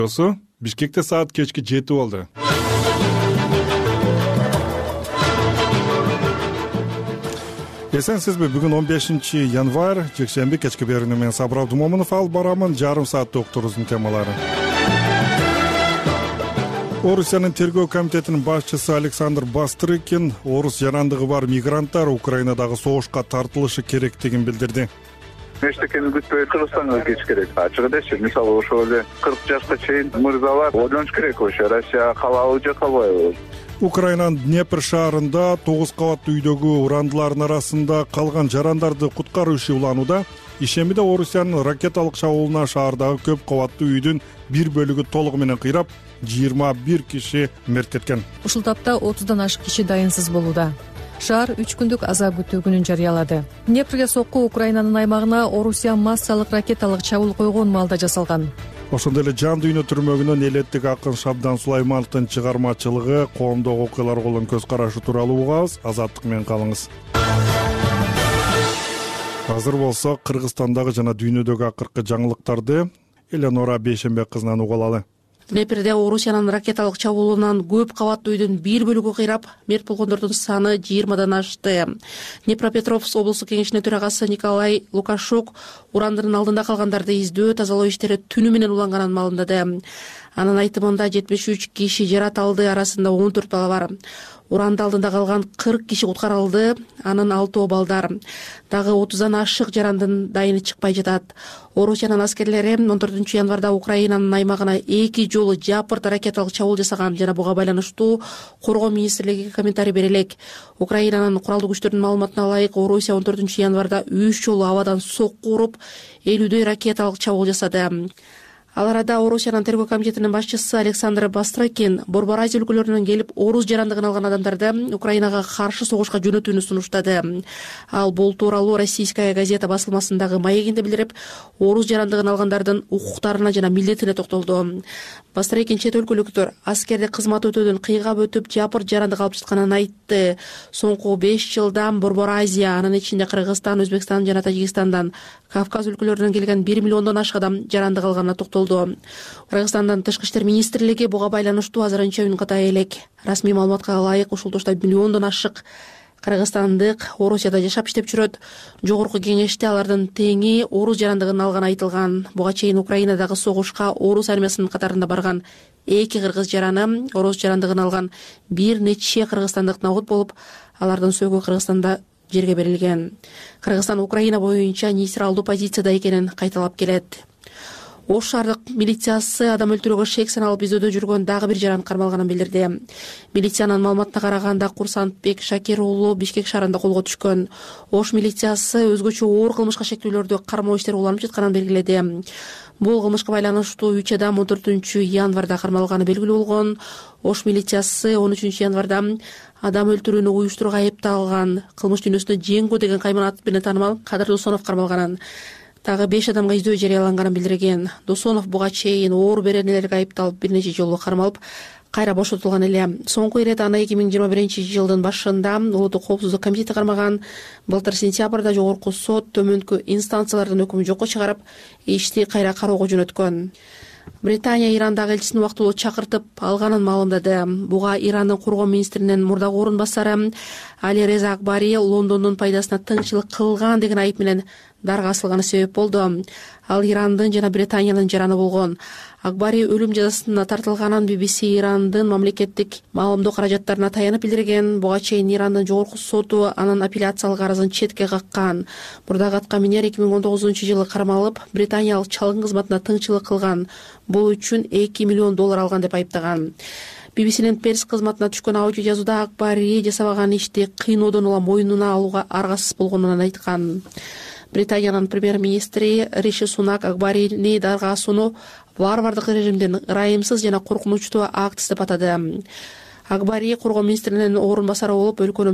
Бишкекте саат кечки 7 болду. Эсенсизби, бүгүн 15 январь, жекшемби кечки берүүнү мен Сабыр Абдумомунов алып барамын. Жарым саат докторубуздун темалары. Орусиянын тергөө комитетинин башчысы Александр Бастрыкин орус жарандыгы бар мигранттар Украинадагы согушка тартылышы керектигин билдирди. Эчтекени күтпөй Кыргызстанга кетиш керек. Ачык элечи, мисалы ошол эле 40 жашка чейин мырзалар ойлонуш керек ошо Россия калабы же калбайбы. Украинанын Днепр шаарында 9 кабаттуу үйдөгү урандылардын арасында калган жарандарды куткаруу иши уланууда. Ишемиде Орусиянын ракеталык чабуулуна шаардагы көп кабаттуу үйдүн бир бөлүгү толугу менен кыйрап, 21 киши мерт кеткен. Ушул тапта 30дан ашык киши дайынсыз болууда. Шаар 3 күндүк аза күтүүгүнүн жарыялады. Днепрге сокку Украинанын аймагына Орусия массалык ракеталык чабуул койгон маалда жасалган. Ошондой эле Жан дүйнө түрмөгүнөн элеттик акын Шабдан Сулаймановдун чыгармачылыгы, коомдогу окуяларга болгон көз карашы тууралуу угабыз. Азаттык менен калыңыз. Азыр болсо Кыргызстандагы жана дүйнөдөгү акыркы жаңылыктарды Эленора Бейшембек кызынан угуп алалы. Днепрде Орусиянын ракеталык чабуулунан көп кабаттуу үйдүн бир бөлүгү кыйрап, мерт болгондордун саны 20дан ашты. Днепропетровск облустук кеңешинин төрагасы Николай Лукашук урандын алдында калгандарды издөө, тазалоо иштери түнү менен уланганын маалымдады. Анын айтымында 73 киши жарат алды, арасында 14 бала бар. Уранды алдында калган 40 киши куткарылды, анын 6 балдар. Дагы 30дан ашык жарандын дайыны чыкпай жатат. Орусиянын аскерлери 14 январда Украинанын аймагына 2 жолу жапырт ракеталык чабуул жасаган жана буга байланыштуу Коргоо министрлиги комментарий бере элек. Украинанын куралдуу күчтөрүнүн маалыматына ылайык, Орусия 14 январда 3 жолу абадан сокку уруп, 50дөй ракеталык чабуул жасады. Ал арада Орусиянын тергөө комитетинин башчысы Александр Бастрыкин Борбор Азия өлкөлөрүнөн келип орус жарандыгын алган адамдарды Украинага каршы согушка жөнөтүүнү сунуштады. Ал бул тууралуу Российская газета басылмасындагы маегинде билдирип, орус жарандыгын алгандардын укуктарына жана милдетине токтолду. Бастрыкин чет өлкөлүктөр аскерде кызмат өтөөдөн кыйгап өтүп, жапырт жарандык алып жатканын айтты. Соңку 5 жылдан Борбор Азия, анын ичинде Кыргызстан, Өзбекстан жана Тажикстандан, Кавказ өлкөлөрүнөн келген 1 миллиондон ашык адам жарандык алганына токтолду. Кыргызстандын тышкы иштер министрлиги буга байланыштуу азырынча үн ката элек. Расмий маалыматка ылайык, ушул тушта миллиондон ашык кыргызстандык Орусияда жашап иштеп жүрөт. Жогорку кеңеште алардын теңи орус жарандыгын алганы айтылган. Буга чейин Украинадагы согушка орус армиясынын катарында барган 2 кыргыз жараны орус жарандыгын алган бир нече кыргызстандык набут болуп, алардын сөөгү Кыргызстанда жерге берилген. Кыргызстан Украина боюнча нейтралдуу позицияда экенин кайталап келет. Ош шаардык милициясы адам өлтүрүүгө шек саналып издөөдө жүргөн дагы бир жаран кармалганын билдирди. Милициянын маалыматына караганда Курсантбек Шакир уулу Бишкек шаарында колго түшкөн. Ош милициясы өзгөчө оор кылмышка шектүүлөрдү кармоо иштери уланып жатканын белгиледи. Бул кылмышка байланыштуу 3 адам 14 январда кармалганы белгилүү болгон. Ош милициясы 13 январда адам өлтүрүүнү уюштурууга айыпталган кылмыш дүйнөсүндө Жеңгүү деген кайман аты менен таанымал Кадыр Досонов кармалганын. Дагы 5 адамга издөө жарыяланганын билдирген. Досонов буга чейин оор беренелерге айыпталып бир нече жолу кармалып, кайра бошотулган эле. Соңку ирет аны 2021-жылдын башында Улуттук коопсуздук комитети кармаган. Былтыр сентябрда жогорку сот төмөнкү инстанциялардын өкүмүн жокко чыгарып, ишти кайра кароого жөнөткөн. Британия Ирандагы элчисин убактылуу чакыртып алганын маалымдады. Буга Ирандын Коргоо министринин мурдагы орун басары Али Реза Акбари Лондондун пайдасына тыңчылык кылган деген айып менен дарга асылганы себеп болду. Ал Ирандын жана Британиянын жараны болгон. Акбари өлүм жазасына тартылганын BBC Ирандын мамлекеттик маалымдоо каражаттарына таянып билдирген. Буга чейин Ирандын жогорку соту анын апелляциялык арызын четке каккан. Мурдагы атка минер 2019-жылы кармалып, британиялык чалгын кызматына тыңчылык кылган. Бул үчүн $2 миллион алган деп айыптаган. BBC'нин перс кызматына түшкөн аудио жазууда Акбари жасабаган ишти кыйноодон улам мойнуна алууга аргасыз болгонун айткан. Британиянын премьер-министри Риши Сунак Акбарини дарга асууну варвардык режимдин ырайымсыз жана коркунучтуу акт деп атады. Акбари Коргоо министринин орун басары болуп, өлкөнү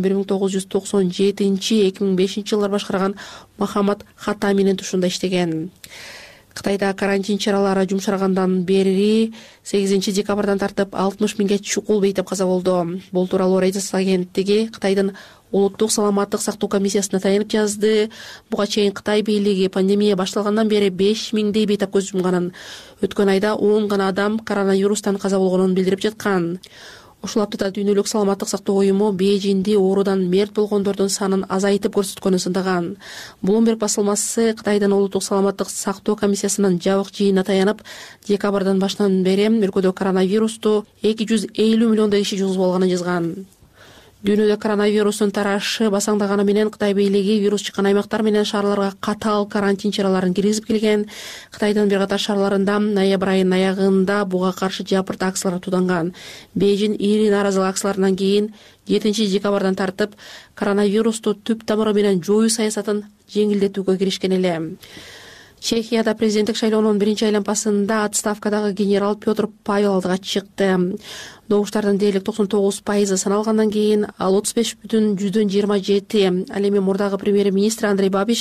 1997-2005 жылдар башкарган Мохаммад Хаттаминин тушунда иштеген. Кытайда карантин чаралары жумшаргандан бери 8 декабрдан тартып 60 миңге чукул бейтеп каза болду. Бул тууралуу Reuters агенттиги Кытайдын улуттук саламаттык сактоо комиссиясына таянып жазды. Буга чейин Кытай бийлиги пандемия башталгандан бери 5000дей бейтап көз жумганын, өткөн айда 10 гана адам коронавирустан каза болгонун билдирип жаткан. Ушул аптада Дүйнөлүк саламаттык сактоо уюму Бейжинди оорудан мерт болгондордун санын азайтып көрсөткөнүн сындаган. Bloomberg басылмасы Кытайдын улуттук саламаттык сактоо комиссиясынын жабык жыйынына таянып, декабрдан баштан бери өлкөдө коронавирусту 250 миллиондой киши жугузуп алганын жазган. Дүйнөдө коронавирустун тарашы басаңдаганы менен Кытай бийлиги вирус чыккан аймактар менен шаарларга катаал карантин чараларын киргизип келген. Кытайдын бир катар шаарларында ноябрь айынын аягында буга каршы жапырт акциялар тууданган. Бейжин ири нааразылык акцияларынан кийин 7 декабрдан тартып коронавирусту түп тамыры менен жоюу саясатын жеңилдетүүгө киришкен эле. Чехияда президенттик шайлоонун биринчи айланмасында отставкадагы генерал Петр Павел алдыга чыкты. Добуштардын дээрлик 99% саналгандан кийин ал 35,27, ал эми мурдагы премьер-министр Андрей Бабиш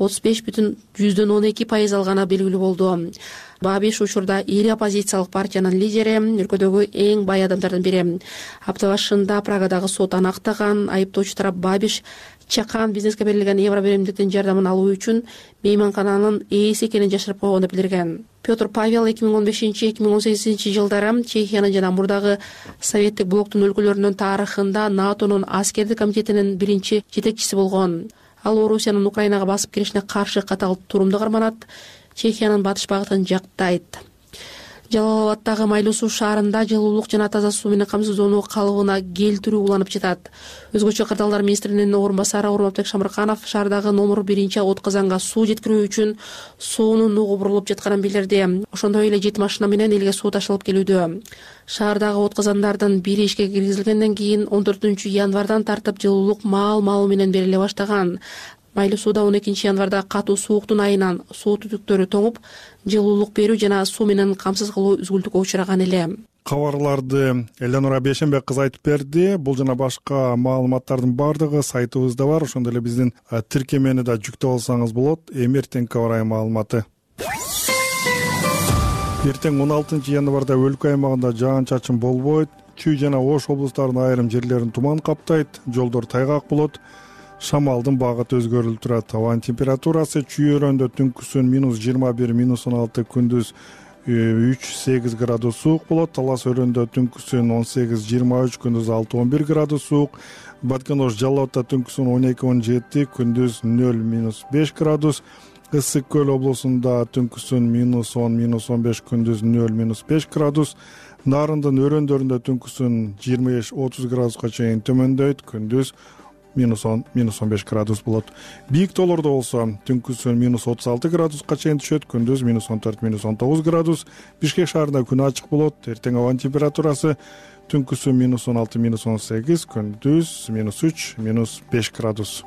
35,12% алганы белгилүү болду. Бабиш учурда ири оппозициялык партиянын лидери, өлкөдөгү эң бай адамдардын бири. Апта башында Прагадагы сот анактаган, айыптоочу тарап Бабиш чакан бизнеске берилген евро беримдиктин жардамын алуу үчүн мейманкананын ээси экенин жашырып койгонду билдирген. Петр Павел 2015-2018 жылдары Чехиянын жана мурдагы советтик блоктун өлкөлөрүнүн тарыхында НАТОнун аскердик комитетинин биринчи жетекчиси болгон. Ал Орусиянын Украинага басып киришине каршы катаал турумду карманат, Чехиянын батыш багытын жактайт. Жалал-Абаддагы Майлуу суу шаарында жылуулук жана таза суу менен камсыздоонуу калыбына келтирүү уланып жатат. Өзгөчө кырдаалдар министринин орун басары Урматбек Шамырканов шаардагы номер 1 отказанга суу жеткирүү үчүн суунун угубурулуп жатканын билдирди. Ошондой эле 7 машина менен элге суу ташылып келүүдө. Шаардагы отказандардын бири ишке киргизилгенден кийин 14 январдан тартып жылуулук маал менен бериле баштаган. Майлуу сууда 12 январда катуу сууктун айынан суу түтүктөрү тоңуп, жылуулук берүү жана суу менен камсыз кылуу үзгүлтүккө учураган эле. Кабарларды Эленора Бейшенбек кызы айтып берди. Бул жана башка маалыматтардын бардыгы сайтыбызда бар. Ошондой эле биздин тиркемени да жүктөп алсаңыз болот. Эртең кабар маалыматы. Эртең 16 январда өлкө аймагында жаан-чачын болбойт. Чүй жана Ош облустарынын айрым жерлерин туман каптайт. Жолдор тайгак болот. Шамалдын багыты өзгөрүлүп турат. Абанын температурасы чүй-өрөндө түнкүсүн -21–16, күндүз 3–8 градус суук болот. Талас өрөндө түнкүсүн 18–23, күндүз 6–11 градус суук. Баткен-Ош Жалал-Абадта түнкүсүн 12–17, күндүз 0–5 градус. Ысык көл облусунда түнкүсүн -10–15, күндүз 0–5 градус. Нарындын өрөндөрүндө түнкүсүн 25–30 градуска чейин төмөндөйт, күндүз -10–15 градус болот. Бийик тоолордо болсо түнкүсүн -36 градуска чейин түшөт, күндүз -14–19 градус. Бишкек шаарында күн ачык болот. Эртең абанын температурасы түнкүсүн -16–18, күндүз -3–5 градус.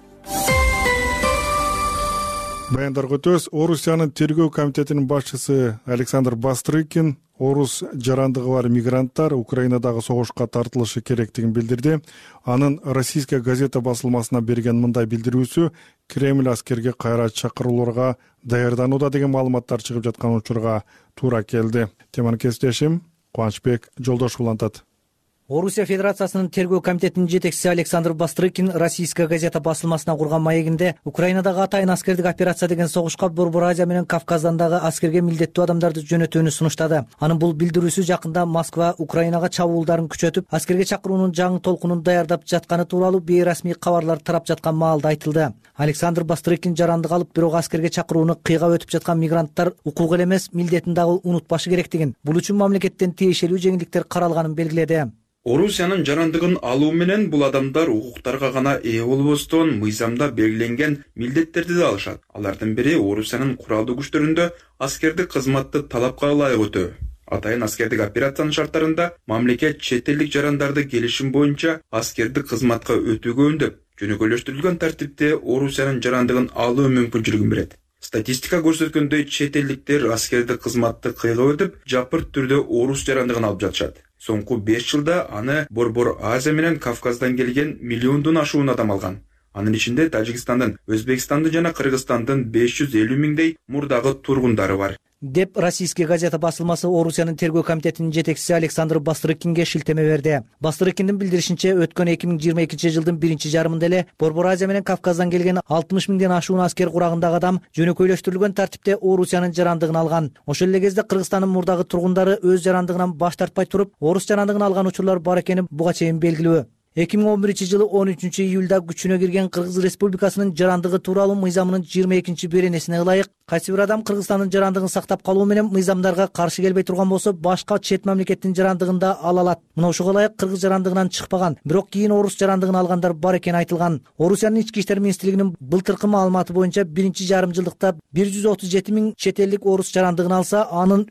Баяндарга өтөбүз. Орусиянын тергөө комитетинин башчысы Александр Бастрыкин орус жарандыгы бар мигранттар Украинадагы согушка тартылышы керектигин билдирди. Анын Российская газета басылмасына берген мындай билдирүүсү Кремль аскерге кайра чакырууларга даярданууда деген маалыматтар чыгып жаткан учурга туура келди. Теманы кесиптешим Кубанычбек Жолдошов улантат. Орусия Федерациясынын тергөө комитетинин жетекчиси Александр Бастрыкин Российская газета басылмасына курган маегинде Украинадагы атайын аскердик операция деген согушка Борбор Азия менен Кавказдан дагы аскерге милдеттүү адамдарды жөнөтүүнү сунуштады. Анын бул билдирүүсү жакында Москва Украинага чабуулдарын күчөтүп, аскерге чакыруунун жаңы толкунун даярдап жатканы тууралуу бейрасмий кабарлар тарап жаткан маалда айтылды. Александр Бастрыкин жарандык алып, бирок аскерге чакырууну кыйгап өтүп жаткан мигранттар укук эле эмес, милдетин дагы унутпашы керектигин, бул үчүн мамлекеттен тиешелүү жеңилдиктер каралганын белгиледи. Орусиянын жарандыгын алуу менен бул адамдар укуктарга гана ээ болбостон, мыйзамда белгиленген милдеттерди да алышат. Алардын бири Орусиянын куралдуу күчтөрүндө аскердик кызматты талапка ылайык өтөө. Атайын аскердик операциянын шарттарында мамлекет чет элдик жарандарды келишим боюнча аскердик кызматка өтүүгө үндөп, жөнөкөйлөштүрүлгөн тартипте Орусиянын жарандыгын алуу мүмкүнчүлүгүн берет. Статистика көрсөткөндөй, чет элдиктер аскердик кызматты кыйгап өтүп, жапырт түрдө орус жарандыгын алып жатышат. Соңку 5 жылда аны Борбор Азия менен Кавказдан келген миллиондон ашуун адам алган. Анын ичинде Тажикстандын, Өзбекстандын жана Кыргызстандын 550 миңдей мурдагы тургундары бар, деп Российская газета басылмасы Орусиянын тергөө комитетинин жетекчиси Александр Бастрыкинге шилтеме берди. Бастрыкиндин билдиришинче, өткөн 2022 жылдын биринчи жарымында эле Борбор Азия менен Кавказдан келген 60 миңден ашуун аскер курагындагы адам жөнөкөйлөштүрүлгөн тартипте Орусиянын жарандыгын алган. Ошол эле кезде Кыргызстандын мурдагы тургундары өз жарандыгынан баш тартпай туруп, орус жарандыгын алган учурлар бар экени буга чейин белгилүү. 2011 жылы 13 июлда күчүнө кирген Кыргыз Республикасынын жарандыгы тууралуу мыйзамынын 22 беренесине ылайык кайсы бир адам Кыргызстандын жарандыгын сактап калуу менен мыйзамдарга каршы келбей турган болсо, башка чет мамлекеттин жарандыгын да ала алат. Мына ошого ылайык Кыргыз жарандыгынан чыкпаган, бирок кийин орус жарандыгын алгандар бар экени айтылган. Орусиянын ички иштер министрлигинин былтыркы маалыматы боюнча биринчи жарым жылдыкта 137 миң чет элдик орус жарандыгын алса, анын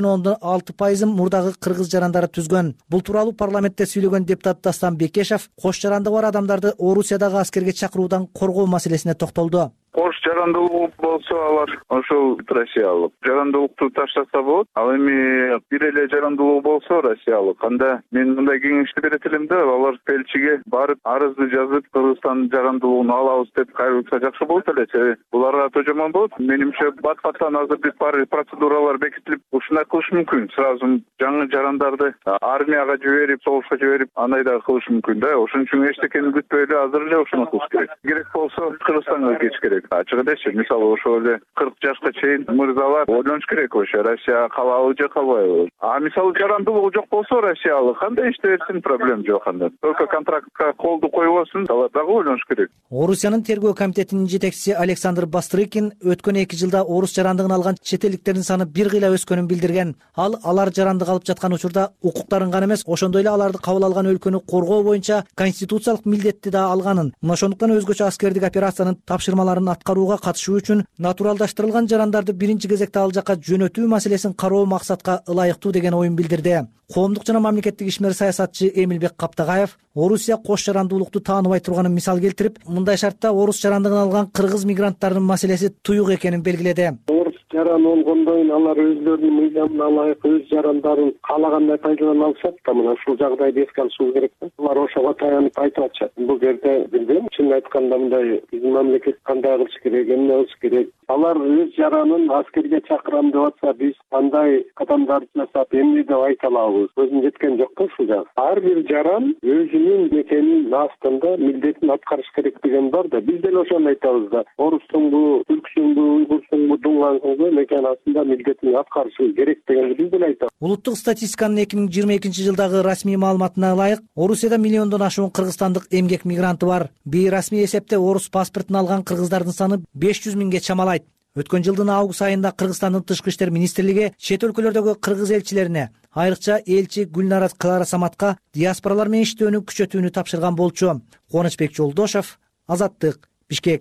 3,6% мурдагы кыргыз жарандары түзгөн. Бул тууралуу парламентте сүйлөгөн депутат Дастан Бекешев кош жарандыгы бар адамдарды Орусиядагы аскерге чакыруудан коргоо маселесине токтолду. Кош жарандылык болсо алар ошол Россиялык. Жарандылыкты таштаса болот. Ал эми бир эле жарандылык болсо Россиялык. Анда мен мындай кеңешти берет элем да, алар Пелчиге барып арызды жазып, Кыргызстандын жарандылыгын алабыз деп кайрылса жакшы болот эле. Буларга жаман болот. Менимче бат-баттан азыр бир процедуралар бекитилип, ушундай кылыш мүмкүн. Сразу жаңы жарандарды армияга жиберип, согушка жиберип, андай да кылыш мүмкүн да. Ошон үчүн эчтекени күтпөй эле азыр эле ошону кылыш керек. Керек болсо Кыргызстанга кетиш керек. Ачык элечи, мисалы ошол эле 40 жашка чейин мырзалар ойлонуш керек ошо Россия калабы же калбайбы. А мисалы жарандылыгы жок болсо Россиялык кандай иште берсин, проблема жок анда. Только контрактка колду коюбасын, алар дагы ойлонуш керек. Орусиянын тергөө комитетинин жетекчиси Александр Бастрыкин өткөн 2 жылда орус жарандыгын алган чет элдиктердин саны бир кыйла өскөнүн билдирген. Алар жарандык алып жаткан учурда укуктарын гана эмес, ошондой эле аларды кабыл алган өлкөнү коргоо боюнча конституциялык милдетти да алганын. Мына ошондуктан өзгөчө аскердик операциянын тапшырмаларын аткарууга катышуу үчүн натуралдаштырылган жарандарды биринчи кезекте ал жака жөнөтүү маселесин кароо максатка ылайыктуу деген оюн билдирди. Коомдук жана мамлекеттик ишмер саясатчы Эмилбек Каптагаев Орусия кош жарандуулукту тааныбай турганын мисал келтирип, мындай шартта орус жарандыгын алган кыргыз мигранттарынын маселеси туюк экенин белгиледи. Жаран болгондон алар өзлөрүнүн мыйзамына ылайык өз жарандарын каалагандай пайдалана алышат да, мына ушул жагдайды эске алышыбыз керек да. Алар ошого таянып айтып атышат. Бул жерде билбейм, чын айтканда мындай биздин мамлекет кандай кылыш керек, эмне кылыш керек. Алар өз жаранын аскерге чакырам деп атса, биз кандай кадамдарды жасап, эмне деп айта алабыз? Көзүм жеткен жок да ушул жак. Ар бир жаран өзүнүн мекенин астында милдетин аткарыш керек деген бар да. Биз деле ошону айтабыз да. Орустуңбу, түрксүңбү, уйгурсуңбу, дуңгансыңбы, мекен астында милдетин аткарышы керек дегенди биз деле айтабыз. Улуттук статистиканын 2022 жылдагы расмий маалыматына ылайык, Орусияда миллиондон ашуун кыргызстандык эмгек мигранты бар. Бейрасмий эсепте орус паспортун алган кыргыздардын саны 500 миңге чамалайт. Өткөн жылдын август айында Кыргызстандын Тышкы иштер министрлиги чет өлкөлөрдөгү кыргыз элчилерине, айрыкча элчи Гүлнара Клара Саматка диаспоралар менен иштөөнү күчөтүүнү тапшырган болчу. Кубанычбек Жолдошов, Азаттык, Бишкек.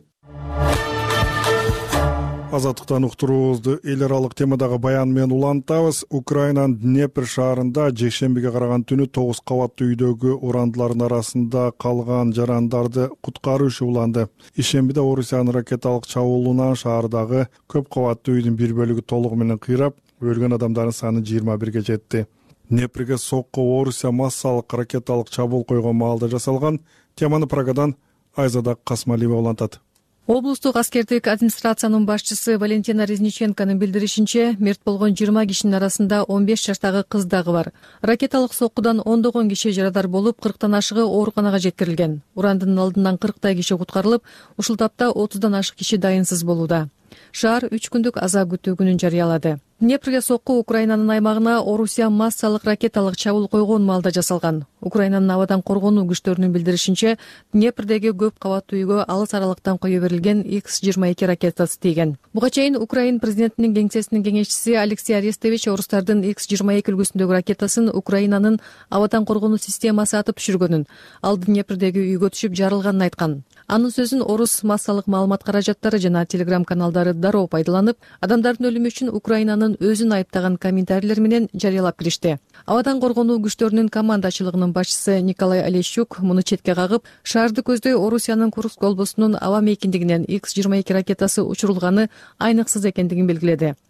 Азаттыктан уктуруубузду эл аралык темадагы баян менен улантабыз. Украинанын Днепр шаарында жекшембиге караган түнү 9 кабаттуу үйдөгү урандылардын арасында калган жарандарды куткаруу иши уланды. Ишембиде Орусиянын ракеталык чабуулунан шаардагы көп кабаттуу үйдүн бир бөлүгү толугу менен кыйрап, өлгөн адамдардын саны 21 жетти. Днепрге сокко Орусия массалык ракеталык чабуул койгон маалда жасалган. Теманы Прагадан Айзада Касмалиева улантат. Облустук аскердик администрациянын башчысы Валентина Резниченконун билдиришинче, мерт болгон 20 кишинин арасында 15 жаштагы кыз дагы бар. Ракеталык соккудан ондогон киши жарадар болуп, 40тан ашыгы ооруканага жеткирилген. Урандын алдынан 40 киши куткарылып, ушул тапта 30дан ашык киши дайынсыз болууда. Шаар 3 күндүк аза күтүүгүнүн жарыялады. Днепрге сокку Украинанын аймагына Орусия массалык ракеталык чабуул койгон маалда жасалган. Украинанын абадан коргонуу күчтөрүнүн билдиришинче, Днепрдеги көп кабаттуу үйгө алыс аралыктан кое берилген X-22 ракетасы тийген. Буга чейин Украин президентинин кеңсесинин кеңешчиси Алексей Арестович орустардын X-22 үлгүсүндөгү ракетасын Украинанын абадан коргонуу системасы атып түшүргөнүн, ал Днепрдеги үйгө түшүп жарылганын айткан. Анын сөзүн орус массалык маалымат каражаттары жана телеграм каналдары дароо пайдаланып, адамдардын өлүмү үчүн Украинанын өзүн айыптаган комментарийлер менен жарыялап киришти. Абадан коргонуу күчтөрүнүн командачылыгынын башчысы Николай Олещук муну четке кагып, шаарды көздөй Орусиянын Курск облусунун аба мейкиндигинен X-22 ракетасы учурулганы айныксыз экендигин белгиледи.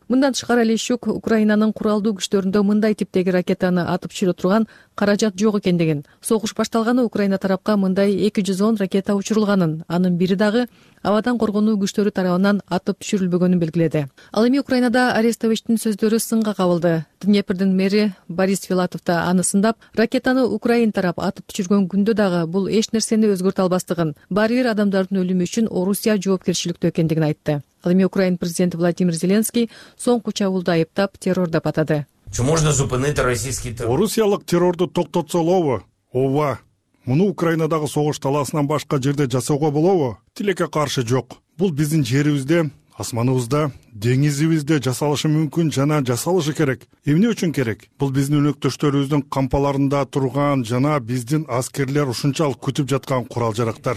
Мындан тышкары Олещук Украинанын куралдуу күчтөрүндө мындай типтеги ракетаны атып түшүрө турган каражат жок экендигин, согуш башталганы Украина тарапка мындай 210 ракета учурулганын, анын бири дагы абадан коргонуу күчтөрү тарабынан атып түшүрүлбөгөнүн белгиледи. Ал эми Украинада Арестовичтин сөздөрү сынга кабылды. Днепрдин мэри Борис Филатов да аны сындап, ракетаны Украин тарап атып түшүргөн күндө дагы бул эч нерсени өзгөртө албастыгын, баары бир адамдардын өлүмү үчүн Орусия жоопкерчиликтүү экендигин айтты. Ал эми Украин президенти Владимир Зеленский соңку чабуулду айыптап террор деп атады. Орусиялык террорду токтотсолобу? Ооба. Муну Украинадагы согуш талаасынан башка жерде жасоого болобу? Тилекке каршы жок. Бул биздин жерибизде, асманыбызда, деңизибизде жасалышы мүмкүн жана жасалышы керек. Эмне үчүн керек? Бул биздин өнөктөштөрүбүздүн кампаларында турган жана биздин аскерлер ушунчалык күтүп жаткан курал-жарактар.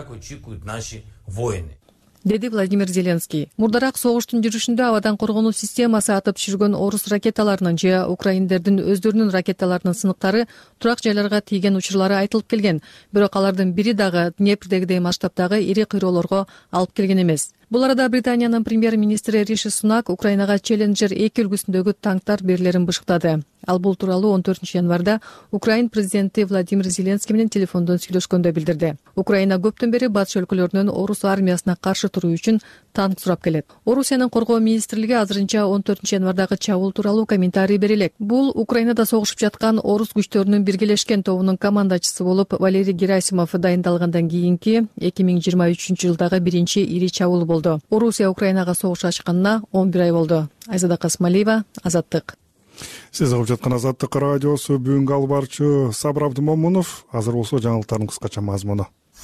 Деди Владимир Зеленский. Мурдараак согуштун жүрүшүндө абадан коргонуу системасы атып түшүргөн орус ракеталарынын же украиндердин өздөрүнүн ракеталарынын сыныктары турак жайларга тийген учурлары айтылып келген. Бирок алардын бири дагы Днепрдегидей масштабтагы ири кыйроолорго алып келген эмес. Бул арада Британиянын премьер-министри Риши Сунак Украинага Челленджер 2 үлгүсүндөгү танктар берилерин бышыктады. Ал бул тууралуу 14 январда Украин президенти Владимир Зеленский менен телефондон сүйлөшкөндө билдирди. Украина көптөн бери батыш өлкөлөрүнөн орус армиясына каршы туруу үчүн танк сурап келет. Орусиянын коргоо министрлиги азырынча 14 январдагы чабуул тууралуу комментарий бере элек. Бул Украинада согушуп жаткан орус күчтөрүнүн биргелешкен тобунун командачысы болуп Валерий Герасимов дайындалгандан кийинки 2023 жылдагы биринчи ири чабуул болду. Орусия Украинага согуш ачканына 11 ай болду. Айзада Касмалиева, Азаттык. Сиз угуп жаткан Азаттык радиосу, бүгүнкү албарчы Сабыр Абдымомунов. Азыр болсо жаңылыктардын кыскача мазмуну.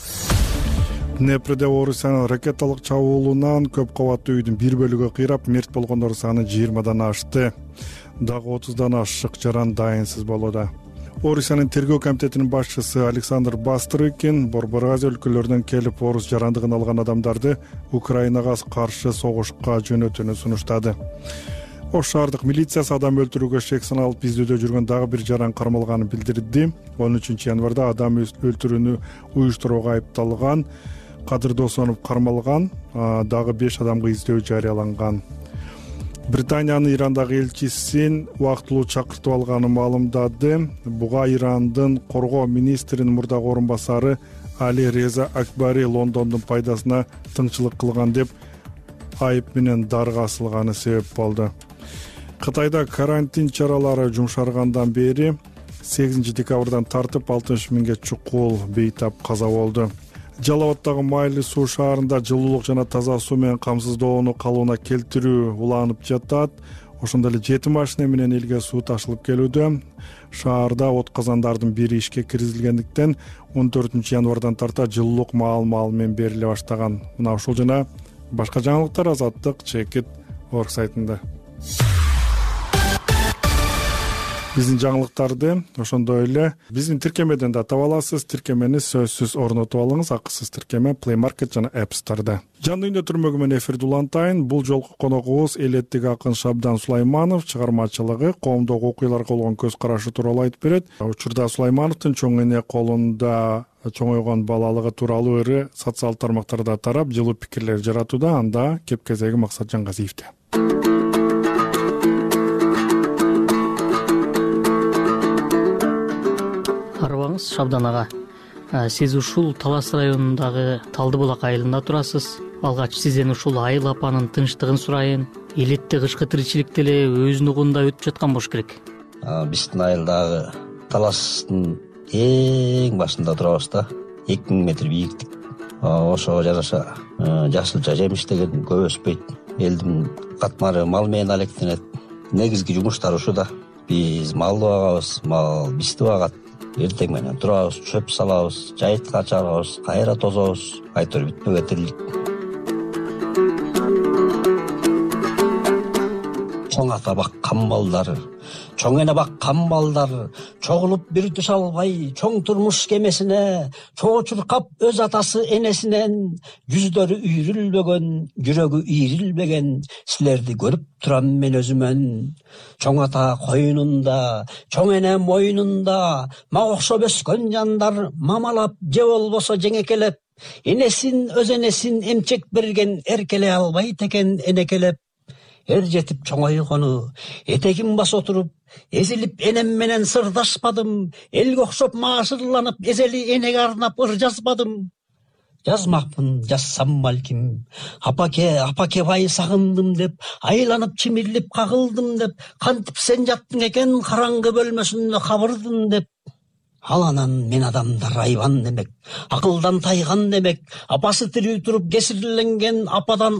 Днепрде Орусиянын ракеталык чабуулунан көп кабаттуу үйдүн бир бөлүгү кыйрап, мерт болгондор саны 20дан ашты. Дагы 30дан ашык жаран дайынсыз болууда. Орусиянын тергөө комитетинин башчысы Александр Бастрыкин Борбор Азия өлкөлөрүнөн келип орус жарандыгын алган адамдарды Украинага каршы согушка жөнөтүүнү сунуштады. Ош шаардык милициясы адам өлтүрүүгө шек саналып издөөдө жүргөн дагы бир жаран кармалганын билдирди. 13 январда адам өлтүрүүнү уюштурууга айыпталган Кадыр Досонов кармалган, дагы 5 адамга издөө жарыяланган. Британиянын Ирандагы элчисин убактылуу чакыртып алганы маалымдады. Буга Ирандын коргоо министринин мурдагы орун басары Али Реза Акбари Лондондун пайдасына тыңчылык кылган деп айып менен дарга асылганы себеп болду. Кытайда карантин чаралары жумшаргандан бери 8 декабрдан тартып 60 миңге чукул бейтап каза болду. Жалал-Абаддагы Майлы суу шаарында жылуулук жана таза суу менен камсыздоону калыбына келтирүү уланып жатат. Ошондой эле 7 машина менен элге суу ташылып келүүдө. Шаарда от казандардын бири ишке киргизилгендиктен 14 январдан тарта жылуулук маал-маал менен бериле баштаган. Мына ушул жана башка жаңылыктар Азаттык Чекит орг сайтында. Биздин жаңылыктарды ошондой эле биздин тиркемеден да таба аласыз. Тиркемени сөзсүз орнотуп алыңыз. Акысыз тиркеме Play Market жана App Store'да. Жандуу үндө түрмөгү менен эфирди улантайын. Бул жолку коногубуз элеттик акын Шабдан Сулайманов, чыгармачылыгы, коомдогу окуяларга болгон көз карашы тууралуу айтып берет. Учурда Сулаймановдун чоң эне колунда чоңойгон балалыгы тууралуу ыры социалдык тармактарда тарап, жылуу пикирлер жаратууда. Анда кеп кезеги Максатжан Газиевде. Арыбаңыз Шабдан ага. Сиз ушул Талас районундагы Талдыбулак айылында турасыз. Алгач сизден ушул айыл апанын тынчтыгын сурайын. Элетте кышкы тиричилик деле өз нугунда өтүп жаткан болуш керек. Биздин айылдагы Таластын эң башында турабыз да. 2000 метр бийиктик. Ошого жараша жашылча жемиш деген көп өспөйт. Элдин катмары мал менен алектенет. Негизги жумуштар ушу да. Биз малды багабыз, мал бизди багат. Эртең менен турабыз, чөп салабыз, жайытка чыгарабыз, кайра тозобуз. Айтор бүтпөгө тирилик. Чоң ата баккан балдар, чоң эне баккан балдар, чогулуп бир түш албай, чоң турмуш кемесине, чоо чуркап өз атасы энесинен, жүздөрү үйрүлбөгөн, жүрөгү ийрилбеген, силерди көрүп турам мен өзүмөн. Чоң ата коюнунда, чоң эне мойнунда, мага окшоп өскөн жандар, мамалап же болбосо жеңекелеп, энесин өз энесин эмчек берген эркелей албайт экен энекелеп. жетип чоңойгону, этегин баса отуруп, эзилип энем менен сырдашпадым, элге окшоп маашырланып, эзели энеге арнап ыр жазбадым. Жазмакмын, жазсам балким, апаке бай сагындым деп, айланып чимирлип кагылдым деп, кантип сен жаттың экен караңгы бөлмөсүндө кабырдым деп. Ал анан мен адамдар айбан демек, акылдан тайган демек, апасы тирүү туруп кесирленген ападан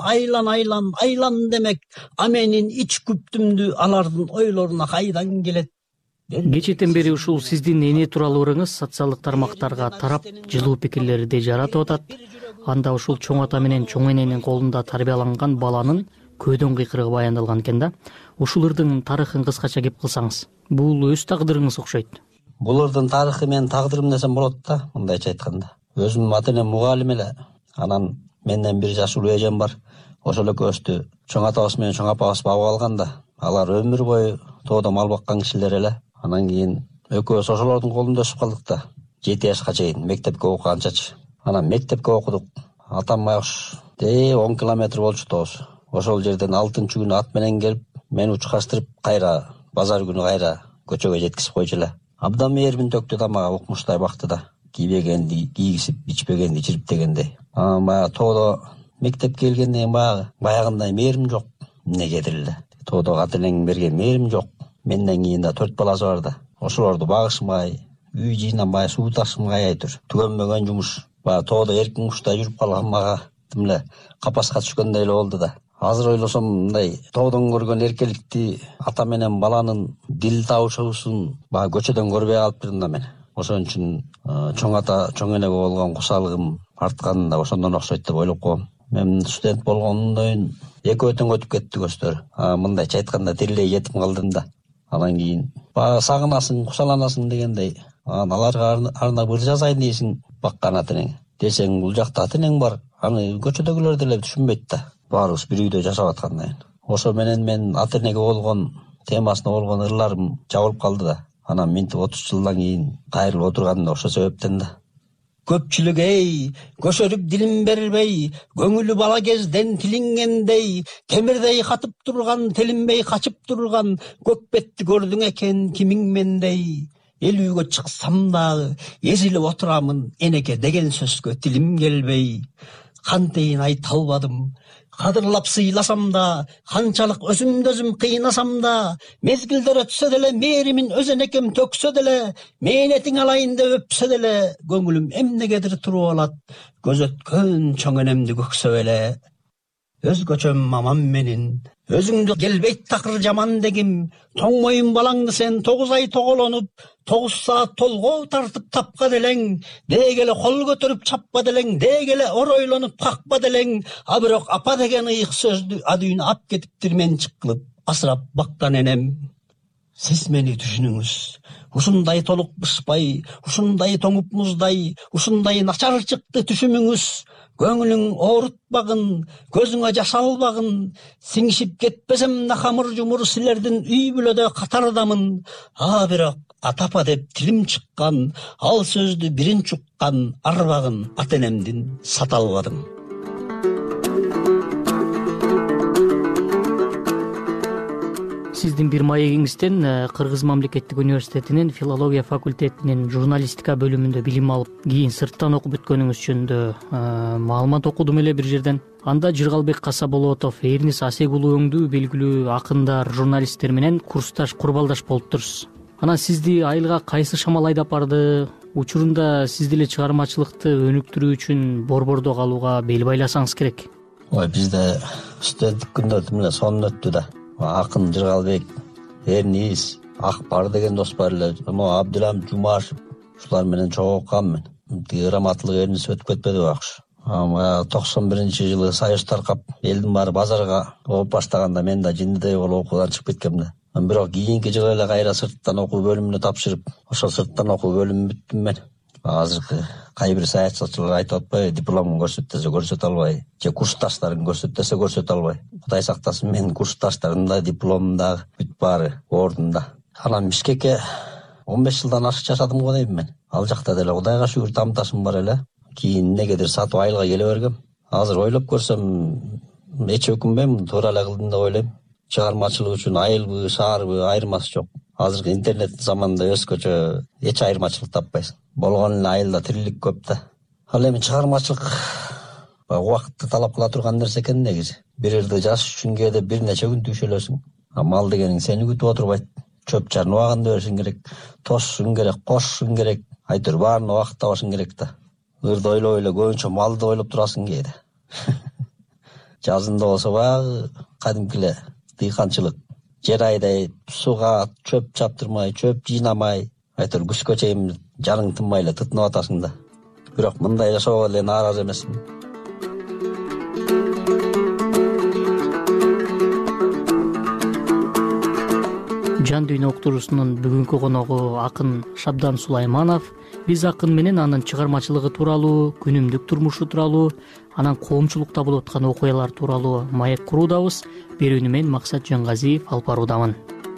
айлан демек, а менин ич күптүмдү алардын ойлоруна кайдан келет? Кечээден бери ушул сиздин эне тууралуу ырыңыз социалдык тармактарга тарап, жылуу пикирлерди жаратып атат. Анда ушул чоң ата менен чоң эненин колунда тарбияланган баланын көөдөн кыйкырыгы баяндалган экен да. Ушул ырдын тарыхын кыскача кеп кылсаңыз. Бул өз тагдырыңыз окшойт. Бул ырдын тарыхы менин тагдырым десем болот да, мындайча айтканда. Өзүм ата-энем мугалим эле. Анан менден 1 жаш улуу эжем бар. Ошол экөөбүздү чоң атабыз менен чоң апабыз багып алган да. Алар өмүр бою тоодо мал баккан кишилер эле. Анан кийин экөөбүз ошолордун колунда өсүп калдык да. 7 жашка чейин мектепке окуганчачы. Анан мектепке окудук. Атам байкуш 10 километр болчу тоосу. Ошол жерден 6-күнү ат менен келип, мени учкаштырып, кайра базар күнү кайра көчөгө жеткизип койчу эле. Абдан мээрбин төктү да мага, укмуштай бакты да. Кийбегенди кийгизип, ичпегенди ичирип дегендей. Баягы тоодо мектепке келгенден баягындай мээрим жок. Эмнегедир эле. Тоодо ата-энең берген мээрим жок. Менден кийин да 4 баласы бар да. Ошолорду багышмай, үй жыйнамай, суу ташымай айтыр. Түгөнбөгөн жумуш. Тоодо эркин куштай жүрүп калган мага тимле капаска түшкөндөй эле болду да. Азыр ойлосом мындай тоодон көргөн эркеликти, ата менен баланын дил табышуусун көчөдөн көрбөй калыптырмын да мен. Ошон үчүн чоң ата, чоң энеге болгон кушалыгым арткан да ошондон окшойт деп ойлоп коем. Мен студент болгондон 2 өтөн өтүп кетти көздөр. Мындайча айтканда тирилей жетим калдым да. Анан кийин сагынасың, кушаланасың дегендей, аларга арнап ыр жазайын дейсиң баккан ата-энең. Десең бул жакта ата-энең бар, аны көчөдөгүлөр деле түшүнбөйт да. Баарыбыз бир үйдө жашап аткандай. Ошо менен мен ата-энеге болгон темасына болгон ырларым жабылып калды да. Анан минтип 30 жылдан кийин кайрылып отурганым да ошол себептен да. Көпчүлүк көшөрүп дилин бербей, көңүлү бала кезден тилингендей, темирдей катып турган, телинбей качып турган, көк бетти көрдүң экен кимиң мендей. Эл үйгө чыксам дагы эзилип отурамын, энеке деген сөзгө тилим келбей. Кантейин айта албадым, кадырлап сыйласам да, канчалык өзүмдү өзүм кыйнасам да, мезгилдер өтсө деле, мээримин өз энекем төксө деле, мээнетиң алайын деп өпсө деле, көңүлүм эмнегедир туруп алат, көз өткөн чоң энемди көксөп эле. Өзгөчөм мамам менин, өзүңдү келбейт такыр жаман дегим, тоң моюн балаңды сен 9 ай тоголонуп, 9 саат толгоо тартып тапка делең, дегеле кол көтөрүп чаппа делең, дегеле оройлонуп какпа делең, а бирок апа деген ыйык сөздү адүйүн ап кетиптир мен чыккылып, асырап баккан энем. Сиз мени түшүнүңүз. Ушундай толукпушпай, ушундай тоңуп муздай, ушундай начар чыкты түшүмүңүз. Көңүлүң оорутпагын, көзүңө жаш албагын, сиңишип кетпесем да камыр жумур силердин үй бүлөдө катардамын. Бирок атапа деп тилим чыккан, ал сөздү биринчи уккан арбагын ата-энемдин сата албадым. Сиздин бир маегиңизден Кыргыз мамлекеттик университетинин филология факультетинин журналистика бөлүмүндө билим алып, кийин сырттан окуп өткөнүңүз жөнүндө маалымат окудум эле бир жерден. Анда Жыргалбек Касаболотов, Эрнис Асек уулу өңдүү белгилүү акындар, журналисттер менен курсташ, курбалдаш болуптурсуз. Анан сизди айылга кайсы шамал айдап барды? Учурунда сиз деле чыгармачылыкты өнүктүрүү үчүн борбордо калууга бел байласаңыз керек. Бизде студенттик күндөрдү менен сонун өттү да. Акын Жыргалбек, Эрнис, Акбар деген дос бар эле, Абдулам Жумашев, ушулар менен чогуу окуганмын. Грамматылык Эрнис өтүп кетпеди байкуш. 91-жылы Союз таркап, элдин баары базарга окуп баштаганда мен да жиндидей болуп окуудан чыгып кеткем да. Бирок кийинки жылы эле кайра сырттан окуу бөлүмүнө тапшырып, ошол сырттан окуу бөлүмүн бүттүм мен. Азыркы кайбир саятчылар айтып атпайбы, дипломун көрсөтсө көрсөтө албай, же курсташтарын көрсөтсө көрсөтө албай. Кудай сактасын, менин курсташтарым да, дипломум да бүт баары ордунда. Анан Бишкекке 15 жылдан ашык жашадым го дейм мен. Ал жакта деле Кудайга шүгүр тамташым бар эле. Кийин эмнегедир сатып айылга келе бергем. Азыр ойлоп көрсөм, эч өкүнбөйм, туура эле кылдым деп ойлойм. чыгармачылык үчүн айылбы шаарбы айырмасы жок. Азыркы интернет заманында өзгөчө эч айырмачылык таппайсың. Болгон эле айылда тирилик көп да. Ал эми чыгармачылык убакытты талап кыла турган нерсе экен негизи. Бир жерде жашаш үчүн кээде бир нече күн түйшөлөсүң. Мал дегениң сени күтүп отурбайт. Чөп чарын убагында беришиң керек, тошушуң керек, кошушуң керек. Айтыр баарын убакыт табышың керек да. Ырды ойлой эле көбүнчө малды ойлоп турасың кээде. Жазында болсо баягы кадимки эле дыйканчылык. Жер айдайт, суга чөп чаптырмай, чөп жыйнамай, айтыр күзгө чейин жаның тынбай эле тытынып атасың да. Бирок мындай жашоого эле нааразы эмесмин. Жан дүйнө уктуруусунун бүгүнкү коногу акын Шабдан Сулайманов. Биз акын менен анын чыгармачылыгы тууралуу, күнүмдүк турмушу тууралуу, анан коомчулукта болуп аткан окуялар тууралуу маек куруудабыз. Берүүнү мен Максат Жангазиев алып баруудамын.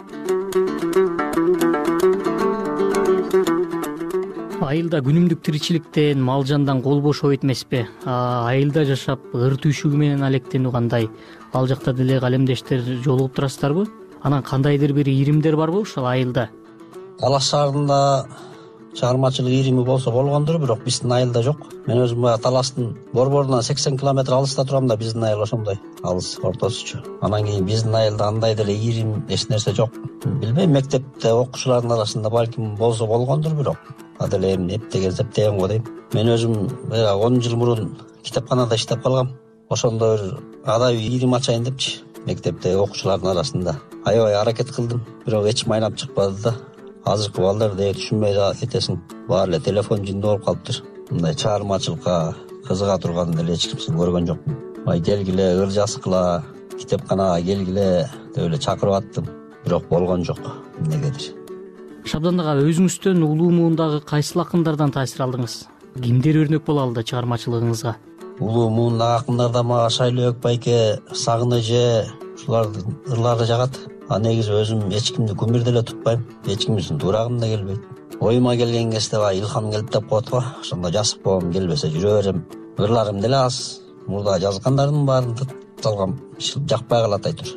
Айылда күнүмдүк тиричиликтен, мал жандан кол бошобойт эмеспи? Айылда жашап ыр түйшүгү менен алектенүү кандай? Ал жакта деле калемдештер жолугуп турасыздарбы? Анан кандайдыр бир иримдер барбы ошол айылда? Талас шаарында чыгармачылык ирими болсо болгондур, бирок биздин айылда жок. Мен өзүм Таластын борборунан 80 километр алыста турам да, биздин айыл ошондой алыс ортосучу. Анан кийин биздин айылда андай деле ирим эч нерсе жок. Билбейм, мектепте окуучулардын арасында балким болсо болгондур, бирок аделе эми эптеген септеген го дейм. Мен өзүм 10 жыл мурун китепканада иштеп калгам. Ошондо бир адабий ирим ачайын депчи, мектепте окуучулардын арасында аябай аракет кылдым, бирок эч майнап чыкпады да. Азыркы балдар деги түшүнбөй кетесиң, баары эле телефон жинде болуп калыптыр. Мындай чыгармачылыкка кызыга турган деле эч кимсени көргөн жокмун. Келгиле ыр жазгыла, китепканага келгиле деп эле чакырып аттым, бирок болгон жок эмнегедир. Шабдан ага, өзүңүздөн улуу муундагы кайсыл акындардан таасир алдыңыз? Кимдер өрнөк боло алды чыгармачылыгыңызга? Улуу муундагы акындардан мага Шайлообек байке, Сагын эже ушулардын ырлары жагат. Негизи өзүм эч кимди күмүр деле тутпайм, эч кимдин дурагым да келбейт. Оюма келген кезде илхам келип деп коет го, ошондо жазып коем, келбесе жүрө берем. Ырларым деле аз, мурда жазгандардын баарын салгам, жакпай калат айтыр.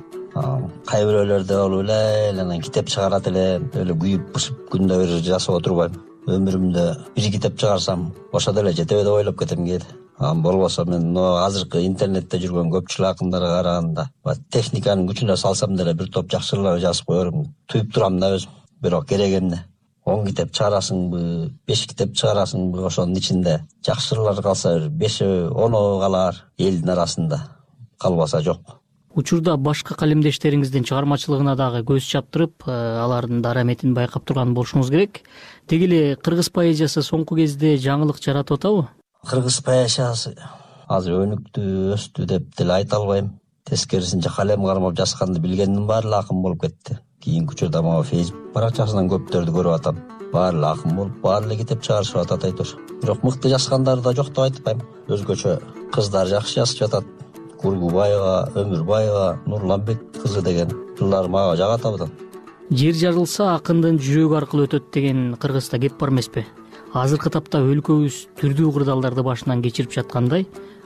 Кай бирөөлөрдө болуп эле анан китеп чыгарат эле, күйүп бышып күндө бир жасап отурбайм. Өмүрүмдө бир китеп чыгарсам, ошо деле жетеби деп ойлоп кетем кээде. Болбосо мен азыркы интернетте жүргөн көпчүлүк акындарга караганда техниканын күчүнө салсам деле бир топ жакшы ырлар жазып коермун. Туюп турам да өзүм. Бирок керек эмне? 10 китеп чыгарасыңбы, 5 китеп чыгарасыңбы, ошонун ичинде жакшы ырлар калса 5-10 калар, элдин арасында калбаса жок. Учурда башка калемдештериңиздин чыгармачылыгына дагы көз чаптырып, алардын дараметин байкап турган болушуңуз керек. Деги эле кыргыз поэзиясы соңку кезде жаңылык жаратып атабы? Кыргыз поэзиясы азыр өнүктү, өстү деп деле айта албайм. Тескерисинче калем кармап жазганды билгендин баары эле акын болуп кетти. Кийинки учурда мага Facebook баракчасынан көптөрдү көрүп атам. Баары эле акын болуп, баары эле китеп чыгарышып атат айтыр. Бирок мыкты жазгандары да жок деп айтпайм. Өзгөчө кыздар жакшы жазып жатат. Кургубаева, Өмүрбаева, Нурланбек кызы деген ырлар мага жагат абдан. Жер жарылса акындын жүрөгү аркылуу өтөт деген кыргызда кеп бар эмеспи? Азыркы тапта өлкөбүз түрдүү кырдаалдарды башынан кечирип жаткандай,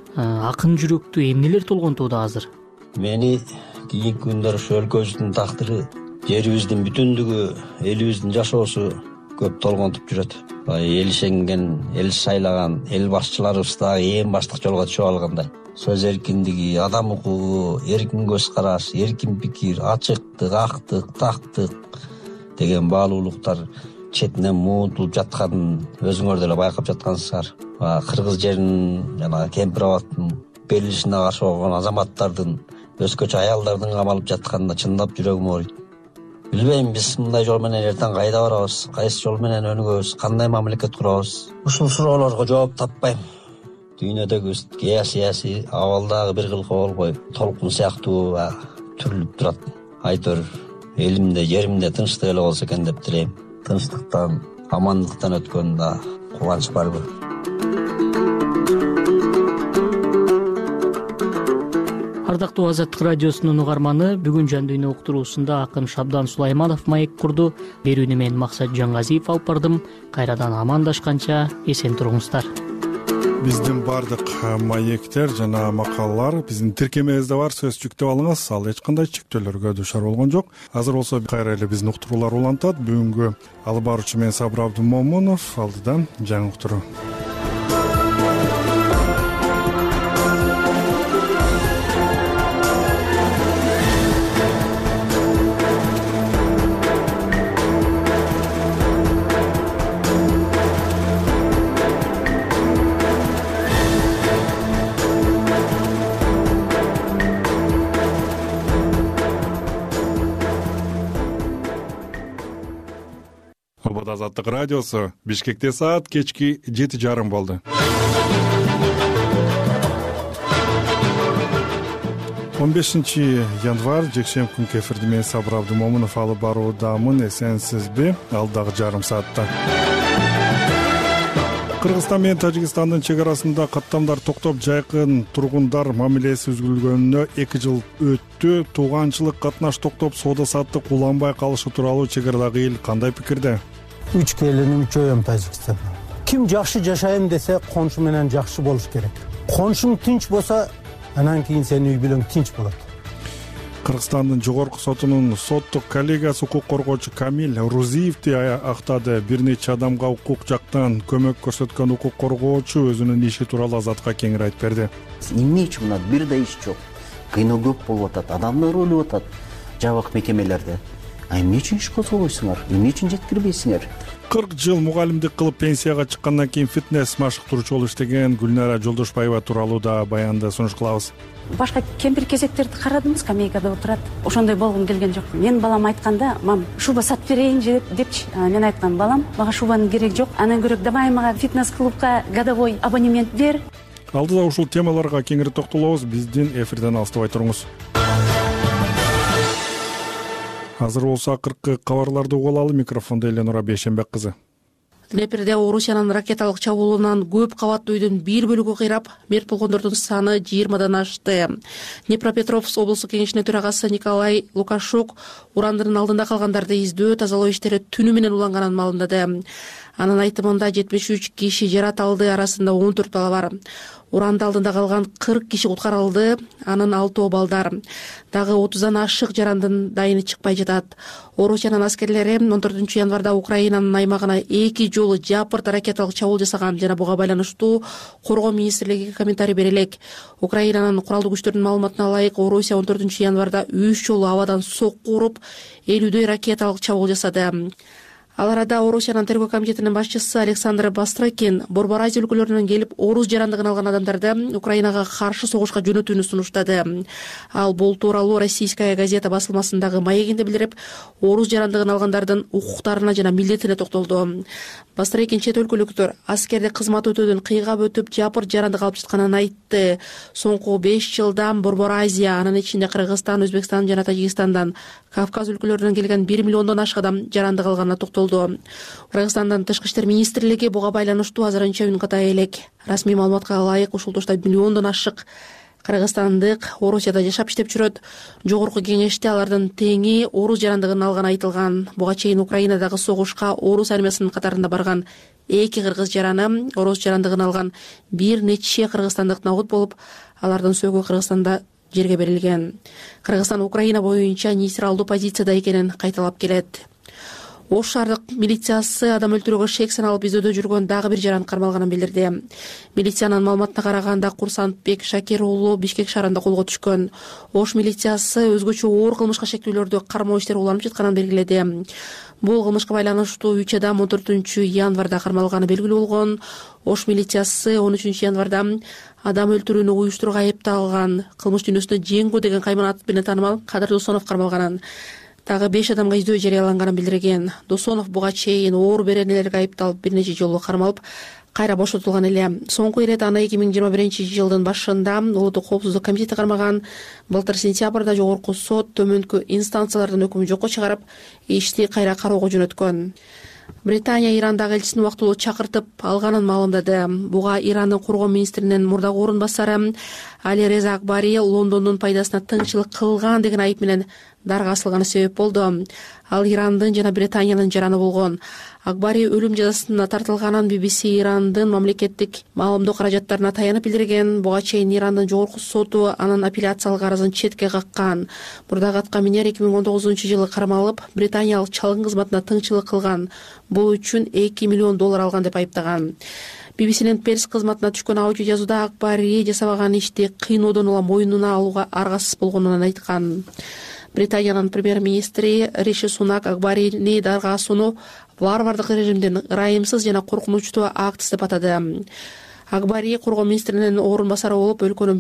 акын жүрөктү эмнелер толгонтууда азыр? Мени кийинки күндөр ушу өлкөбүздүн тактыры, жерибиздин бүтүндүгү, элибиздин жашоосу көп толгонтуп жүрөт. Эл ишенген, эл шайлаган, эл башчыларыбыз дагы эң баштык жолго түшүп алгандай. Сөз эркиндиги, адам укугу, эркин көз караш, эркин пикир, ачыктык, актык, тактык деген баалуулуктар четинен муутулуп жатканын өзүңөр деле байкап жаткансыздар. Кыргыз жеринин жана Кемпир абадтын берилишине каршы болгон азаматтардын, өзгөчө аялдардын камалып жатканына чындап жүрөгүм ооруйт. Билбейм, биз мындай жол менен эртең кайда барабыз, кайсы жол менен өнүгөбүз, кандай мамлекет курабыз? Ушул суроолорго жооп таппайм. Дүйнөдөгү саясий абал дагы бир кылка болбой, толкун сыяктуу түрүлүп турат. Айтор элимде, жеримде тынчтык эле болсо экен деп тилейм. Тынчтыктан, амандыктан өткөн да кубанч барбы? Ардактуу Азаттык радиосунун угарманы, бүгүн Жан дүйнө уктуруусунда акын Шабдан Сулайманов маек курду. Берүүнү мен Максат Жангазиев алып бардым. Кайрадан амандашканча эсен туруңуздар. биздин баардык маектер жана макалалар биздин тиркемебизде бар, сөз жүктөп алыңыз, ал эч кандай чектөөлөргө дуушар болгон жок. Азыр болсо кайра эле биздин уктуруулар улантат. Бүгүнкү алып баруучу мен Сабыр Абдымомунов, алдыдан жаңы уктуруу. Азаттык радиосу. Бишкекте саат кечки 7:30 болду. 15 январь жекшемби күнкү эфирди мен Сабыр Абдымомунов алып баруудамын. Эсенсизби? Алдагы жарым саатта Кыргызстан менен Тажикстандын чек арасында каттамдар токтоп, жайкын тургундар мамилеси үзүлгөнүнө 2 жыл өттү. Тууганчылык катнаш токтоп, соода саттык уланбай калышы тууралуу чек арадагы эл кандай пикирде? 3 келиним, 3 оюм Тажикстанда. Ким жакшы жашайм десе, коншу менен жакшы болуш керек. Коншуң тынч болсо, анан кийин сен үй бүлөң тынч болот. Кыргызстандын жогорку сотунун соттук коллегиясы укук коргоочу Камил Рузиевди актады. Бир нече адамга укук жактан көмөк көрсөткөн укук коргоочу өзүнүн иши тууралуу Азатка кеңири айтып берди. Эмне үчүн мына бир да иш жок, кыйноо көп болуп атат, адамдар өлүп атат жабык мекемелерде. Эмне үчүн иш козгобойсуңар, эмне үчүн жеткирбейсиңер? 40 жыл мугалимдик кылып пенсияга чыккандан кийин фитнес машыктыруучу болуп иштеген Гүлнара Жолдошбаева тууралуу да баянды сунуш кылабыз. Башка кемпир-кезектерди карадым, скамейкада отурат. Ошондой болгум келген жок. Мен балам айтканда, мам, шуба сатып берейинчи депчи. Мен айткам, балам, мага шубанын кереги жок. Анан көрөк давай мага фитнес-клубка годовой абонемент бер. Алдыда ушул темаларга кеңири токтолобуз. Биздин эфирден алыстабай туруңуз. Азыр болсо акыркы кабарларды угуп алалы. Микрофондо Эленора Бейшенбек кызы. Днепрде Орусиянын ракеталык чабуулунан көп кабаттуу үйдүн бир бөлүгү кыйрап, мерт болгондордун саны 20дан ашты. Днепропетровск облустук кеңешинин төрагасы Николай Лукашук урандын алдында калгандарды издөө, тазалоо иштери түнү менен уланганын маалымдады. Анын айтымында 73 киши жаратылды, арасында 14 бала бар. Уранды алдында калган 40 киши куткарылды, анын 6 балдар. Дагы 30дан ашык жарандын дайыны чыкпай жатат. Орусиянын аскерлери 14 январда Украинанын аймагына 2 жолу жапырт ракеталык чабуул жасаган жана буга байланыштуу Коргоо министрлиги комментарий бере элек. Украинанын куралдуу күчтөрүнүн маалыматына ылайык, Орусия 14 январда 3 жолу абадан сокку уруп, 50дөй ракеталык чабуул жасады. Ал арада Орусиянын тергөө комитетинин башчысы Александр Бастрыкин Борбор Азия өлкөлөрүнөн келип орус жарандыгын алган адамдарды Украинага каршы согушка жөнөтүүнү сунуштады. Ал бул тууралуу Российская газета басылмасындагы маегинде билдирип, орус жарандыгын алгандардын укуктарына жана милдетине токтолду. Бастрыкин чет өлкөлүктөр аскерде кызмат өтөөдөн кыйгап өтүп, жапырт жарандык алып жатканын айтты. Соңку 5 жылдан Борбор Азия, анын ичинде Кыргызстан, Өзбекстан жана Тажикстандан, Кавказ өлкөлөрүнөн келген 1 миллиондон ашык адам жарандык алганына токтолду. Кыргызстандын тышкы иштер министрлиги буга байланыштуу азырынча үн ката элек. Расмий маалыматка ылайык, ушул тушта миллиондон ашык кыргызстандык Орусияда жашап иштеп жүрөт. Жогорку кеңеште алардын теңи орус жарандыгын алганы айтылган. Буга чейин Украинадагы согушка орус армиясынын катарында барган 2 кыргыз жараны орус жарандыгын алган бир нече кыргызстандык набут болуп, алардын сөгүү Кыргызстанда жерге берилген. Кыргызстан Украина боюнча нейтралдуу позицияда экенин кайталап келет. Ош шаардык милициясы адам өлтүрүүгө шек саналып издөөдө жүргөн дагы бир жаран кармалганын билдирди. Милициянын маалыматына караганда Курсантбек Шакир уулу Бишкек шаарында колго түшкөн. Ош милициясы өзгөчө оор кылмышка шектүүлөрдү кармоо иштери уланып жатканын белгиледи. Бул кылмышка байланыштуу 3 адам 14 январда кармалганы белгилүү болгон. Ош милициясы 13 январда адам өлтүрүүнү уюштурууга айыпталган кылмыш дүйнөсүндө Жеңгу деген кайман аты менен таанымал Кадыр Досонов кармалганын. Дагы 5 адамга издөө жарыяланганын билдирген. Досонов буга чейин оор беренелерге айыпталып бир нече жолу кармалып, кайра бошотулган эле. Соңку ирет аны 2021-жылдын башында Улуттук коопсуздук комитети кармаган. Былтыр сентябрда жогорку сот төмөнкү инстанциялардын өкүмүн жокко чыгарып, ишти кайра кароого жөнөткөн. Британия Ирандагы элчисин убактылуу чакыртып алганын маалымдады. Буга Ирандын коргоо министринин мурдагы орун басары Али Реза Акбари Лондондун пайдасына тыңчылык кылган деген айып менен дарга асылганы себеп болду. Ал Ирандын жана Британиянын жараны болгон. Акбари өлүм жазасына тартылганын BBC Ирандын мамлекеттик маалымдоо каражаттарына таянып билдирген. Буга чейин Ирандын жогорку соту анын апелляциялык арызын четке каккан. Мурдагы аткаминер 2019-жылы кармалып, британиялык чалгын кызматына тыңчылык кылган. Бул үчүн $2 миллион алган деп айыптаган. BBC'нин пресс кызматына түшкөн аудио жазууда Акбари жасабаган ишти кыйноодон улам мойнуна алууга аргасыз болгонун айткан. Британиянын премьер-министри Риши Сунак Акбарини даргаасууну варвардык режимдин ырайымсыз жана коркунучтуу акт деп атады. Акбари коргоо министринин орун басары болуп, өлкөнү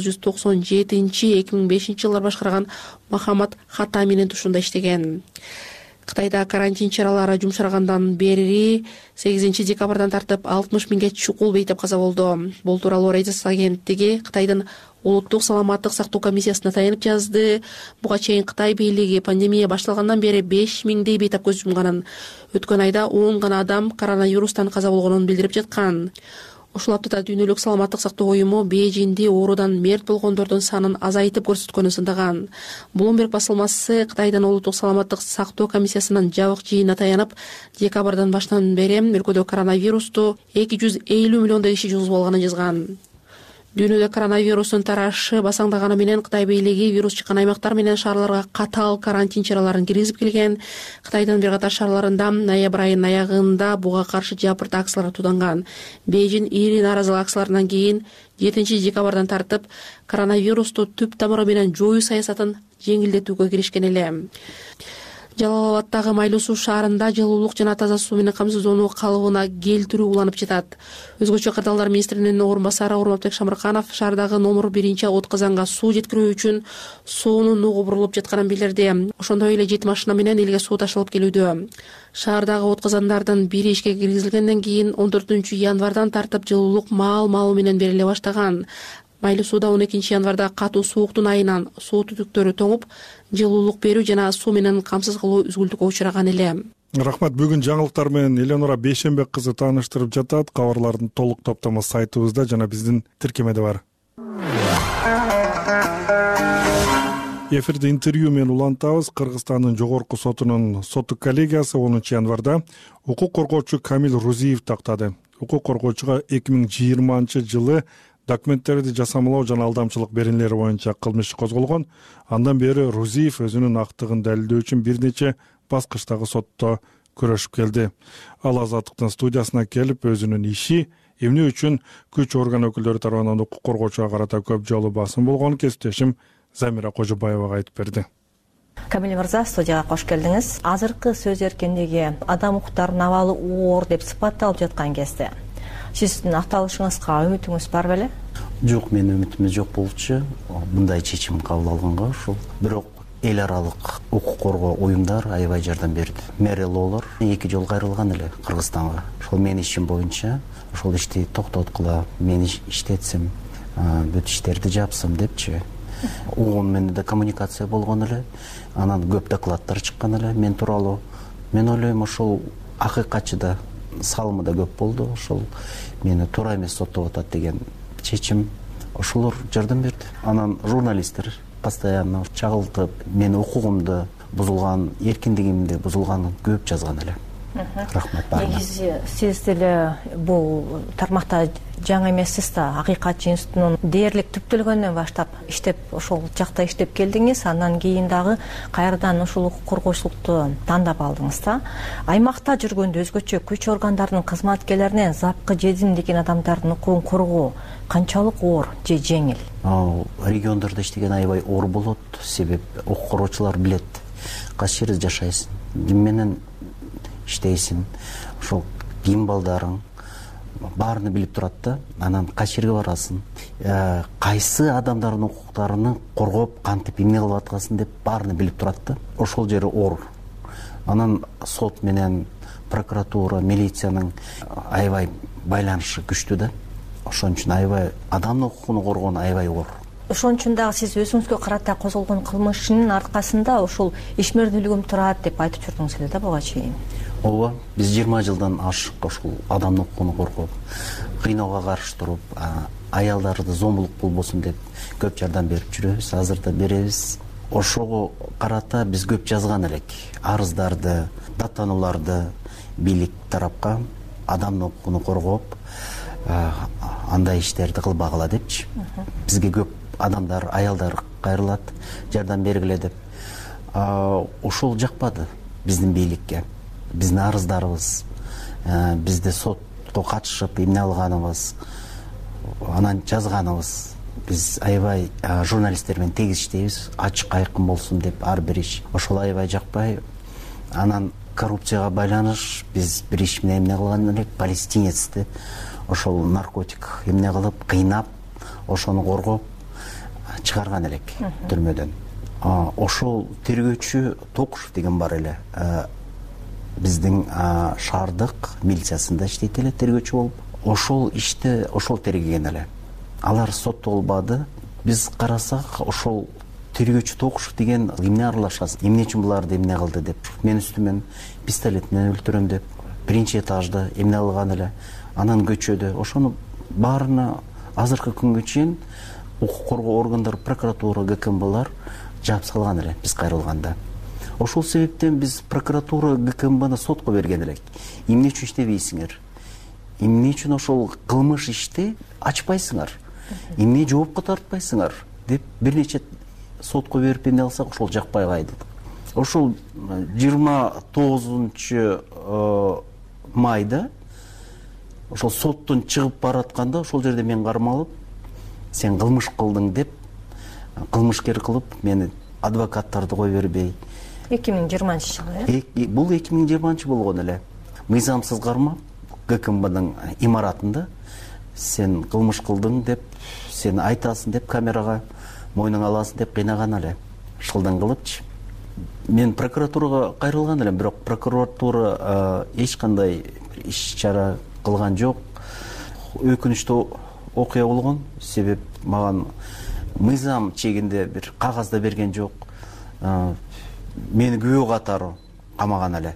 1997-2005 жылдар башкарган Мохаммад Хаттаминин тушунда иштеген. Кытайда карантин чаралары жумшаргандан бери 8 декабрдан тартып 60 миңге чукул бейтеп каза болду. Бул тууралуу Reuters агенттиги Кытайдын улуттук саламаттык сактоо комиссиясына таянып жазды. Буга чейин Кытай бийлиги пандемия башталгандан бери 5 миңдей бейтеп көз жумганын, өткөн айда 10 гана адам коронавирустан каза болгонун билдирип жаткан. Ушул аптада Дүйнөлүк саламаттык сактоо уюму Бейжиңде оорудан мерт болгондордун санын азайтып көрсөткөнүн сындаган. Bloomberg басылмасы Кытайдын улуттук саламаттык сактоо комиссиясынын жабык жыйынына таянып, декабрдан баштан бери өлкөдө коронавирусту 250 миллиондой киши жугузуп алганын жазган. Дүйнөдө коронавирустун тарашы басаңдаганы менен Кытай бийлиги вирус чыккан аймактар менен шаарларга катаал карантин чараларын киргизип келген. Кытайдын бир катар шаарларында ноябрь айынын аягында буга каршы жапырт акциялар тууданган. Бейжиң ири нааразылык акцияларынан кийин 7 декабрдан тартып коронавирусту түп тамыры менен жоюу саясатын жеңилдетүүгө киришкен эле. Жалал-Абадтагы Майлуу суу шаарында жылуулук жана таза суу менен камсыздоону калыбына келтирүү уланып жатат. Өзгөчө кырдаалдар министринин орун басары Урматбек Шамырканов шаардагы номер 1 от казанга суу жеткирүү үчүн суунун нугу бурулуп жатканын билдирди. Ошондой эле 7 машина менен элге суу ташылып келүүдө. Шаардагы от казандардын бири ишке киргизилгенден кийин 14 январдан тартып жылуулук маал менен бериле баштаган. Майлуу сууда 12 январда катуу сууктун айынан суу түтүктөрү тоңуп, жылуулук берүү жана суу менен камсыз кылуу үзгүлтүккө учураган эле. Рахмат. Бүгүн жаңылыктар менен Эленора Бейшенбек кызы тааныштырып жатат. Кабарлардын толук топтому сайтыбызда жана биздин тиркемеде бар. Эфирде интервью менен улантабыз. Кыргызстандын жогорку сотунун соттук коллегиясы 10 январда укук коргоочу Камил Рузиев тактады. Укук коргоочуга 2020-жылы документтерди жасамалоо жана алдамчылык беренелери боюнча кылмыш козголгон. Андан бери Рузиев өзүнүн актыгын далилдөө үчүн бир нече баскычтагы сотто күрөшүп келди. Ал Азаттыктын студиясына келип өзүнүн иши эмне үчүн күч орган өкүлдөрү тарабынан укук коргоочуга карата көп жолу басым болгонун кесиптешим Замира Кожобаевага айтып берди. Камил мырза, студияга кош келдиңиз. Азыркы сөз эркиндиги адам укуктарынын абалы оор деп сыпатталып жаткан кезде сиздин акталышыңызга үмүтүңүз бар беле? Жок, менин үмүтүм жок болчу. Мындай чечим кабыл алганга ушул. Бирок эл аралык укук коргоо уюмдар аябай жардам берди. Мэри Лолор 2 жолу кайрылган эле Кыргызстанга. Ошол менин ишим боюнча ошол ишти токтоткула, мен иштетсем, бүт иштерди жапсам депчи. Угун менен да коммуникация болгон эле. Анан көп докладдар чыккан эле мен тууралуу. Мен ойлойм ошол акыйкатчыда салымы да көп болду. Ошол мени туура эмес соттоп атат деген чечим ошолор жардам берди. Анан журналисттер постоянно чагылтып, менин укугумду бузулган, эркиндигимди бузулганын көп жазган эле. Рахмат баарына. Негизи сиз деле бул тармакта жаңы эмессиз да, Акыйкатчы институтунун дээрлик түптөлгөндөн баштап иштеп, ошол жакта иштеп келдиңиз. Андан кийин дагы кайрадан ушул укук коргоочулукту тандап алдыңыз да. Аймакта жүргөндө өзгөчө күч органдарынын кызматкерлеринен запкы жедим деген адамдардын укугун коргоо канчалык оор же жеңил? Региондордо иштеген аябай оор болот. Себеп укук коргоочулар билет. Кайсы жерде жашайсың, ким менен иштейсиң, ошол ким балдарың баарын билип турат да. Анан кайсы жерге барасың, кайсы адамдардын укуктарын коргоп, кантип эмне кылып аткансың деп баарын билип турат да. Ошол жери оор. Анан сот менен прокуратура, милициянын аябай байланышы күчтүү да. Ошон үчүн аябай адамдын укугун коргоон аябай оор. Ошон үчүн дагы сиз өзүңүзгө карата козголгон кылмыштын аркасында ошол ишмердүүлүгүм турат деп айтып жүрдүңүз эле да буга чейин. Ооба, биз 20 жылдан ашык ошол адамдын укугун коргоп, кыйноого каршы туруп, аялдарды зомбулук болбосун деп көп жардам берип жүрөбүз, азыр да беребиз. ошого карата биз көп жазган элек, арыздарды, даттанууларды бийлик тарапка адамдын укугун коргоп, андай иштерди кылбагыла депчи. Бизге көп адамдар, аялдар кайрылат, жардам бергиле деп. Ошол жакпады биздин бийликке. Биздин арыздарыбыз, бизди сотко катышып эмне алганыбыз, анан жазганыбыз. Биз аябай журналисттер менен тегиз иштейбиз, ачык айкын болсун деп ар бир иш. Ошол аябай жакпай. Анан коррупцияга байланыш биз бир иш менен эмне кылган элек, палестинецти ошол наркотик эмне кылып, кыйнап, ошону коргоп чыгарган элек түрмөдөн. Ошол тергөөчү Токушев деген бар эле. Биздин шаардык милициясында иштейт эле, тергөөчү болуп. Ошол ишти ошол тергеген эле. Алар соттолбады. Биз карасак, ошол тергөөчү Токушев деген эмне аралашасыз, эмне үчүн буларды эмне кылды деп, мен үстүмөн пистолет менен өлтүрөм деп, биринчи этажда эмне кылган эле, анан көчөдө. Ошону баарына азыркы күнгө чейин укук коргоо органдары, прокуратура, ГКМБлар жаап салган эле биз кайрылганда. Ошол себептен биз прокуратура, ГКМБны сотко берген элек. Эмне үчүн иштебейсиңер? Эмне үчүн ошол кылмыш ишти ачпайсыңар? Эмне жоопко тартпайсыңар деп бир нече сотко берип эмне кылсак, ошол жакпай кайдык. Ошол 29 майда ошол соттон чыгып баратканда, ошол жерде мен кармалып, сен кылмыш кылдың деп, кылмышкер кылып, мени адвокаттарды кой бербей. 2020 жылы. Бул 2020 болгон эле. Мыйзамсыз кармап, ГКМБдын имаратында сен кылмыш кылдың деп, сен айтасың деп камерага мойнуңа аласың деп кыйнаган эле. Шылдан кылыпчы. Мен прокуратурага кайрылган элем, бирок прокуратура эч кандай иш чара кылган жок. Өкүнүчтүү окуя болгон. Себеп маган мыйзам чегинде бир кагазда берген жок. Мени күбө катары камаган эле.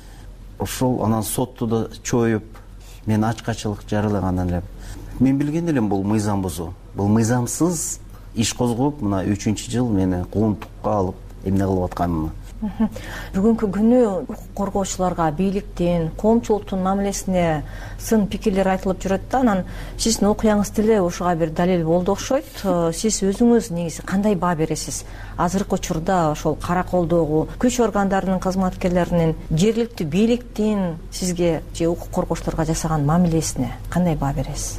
Ошол анан сотту да чоюп, мен ачкачылык жарыялаган элем. Мен билген элем бул мыйзам бузуу. Бул мыйзамсыз иш козгоп, мына 3-жыл мени кулунтукка алып эмне кылып атканымы. Бүгүнкү күнү укук коргоочуларга, бийликтин, коомчулуктун мамилесине сын пикирлер айтылып жүрөт да, анан сиздин окуяңыз деле ошого бир далил болду окшойт. Сиз өзүңүз негизи кандай баа бересиз? Азыркы учурда ошол караколдогу күч органдарынын кызматкерлеринин, жергиликтүү бийликтин сизге же укук коргоочуларга жасаган мамилесине кандай баа бересиз?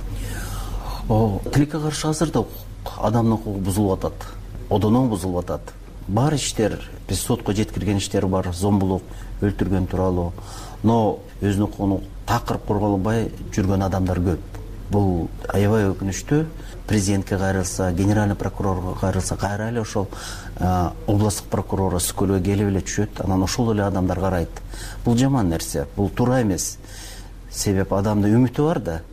Тилекке каршы азырда адамдын укугу бузулуп атат, одоно бузулуп атат. Бар иштер, биз сотко жеткирген иштер бар, зомбулук, өлтүргөн тууралуу. Но өзүнүн укугун такырып корголбой жүргөн адамдар көп. Бул аябай өкүнүчтүү. Президентке кайрылса, генеральный прокурорго кайрылса, кайра эле ошол областтык прокурор өскөлгө келип эле түшөт, анан ошол эле адамдар карайт. Бул жаман нерсе, бул туура эмес. Себеп адамдын үмүтү бар да.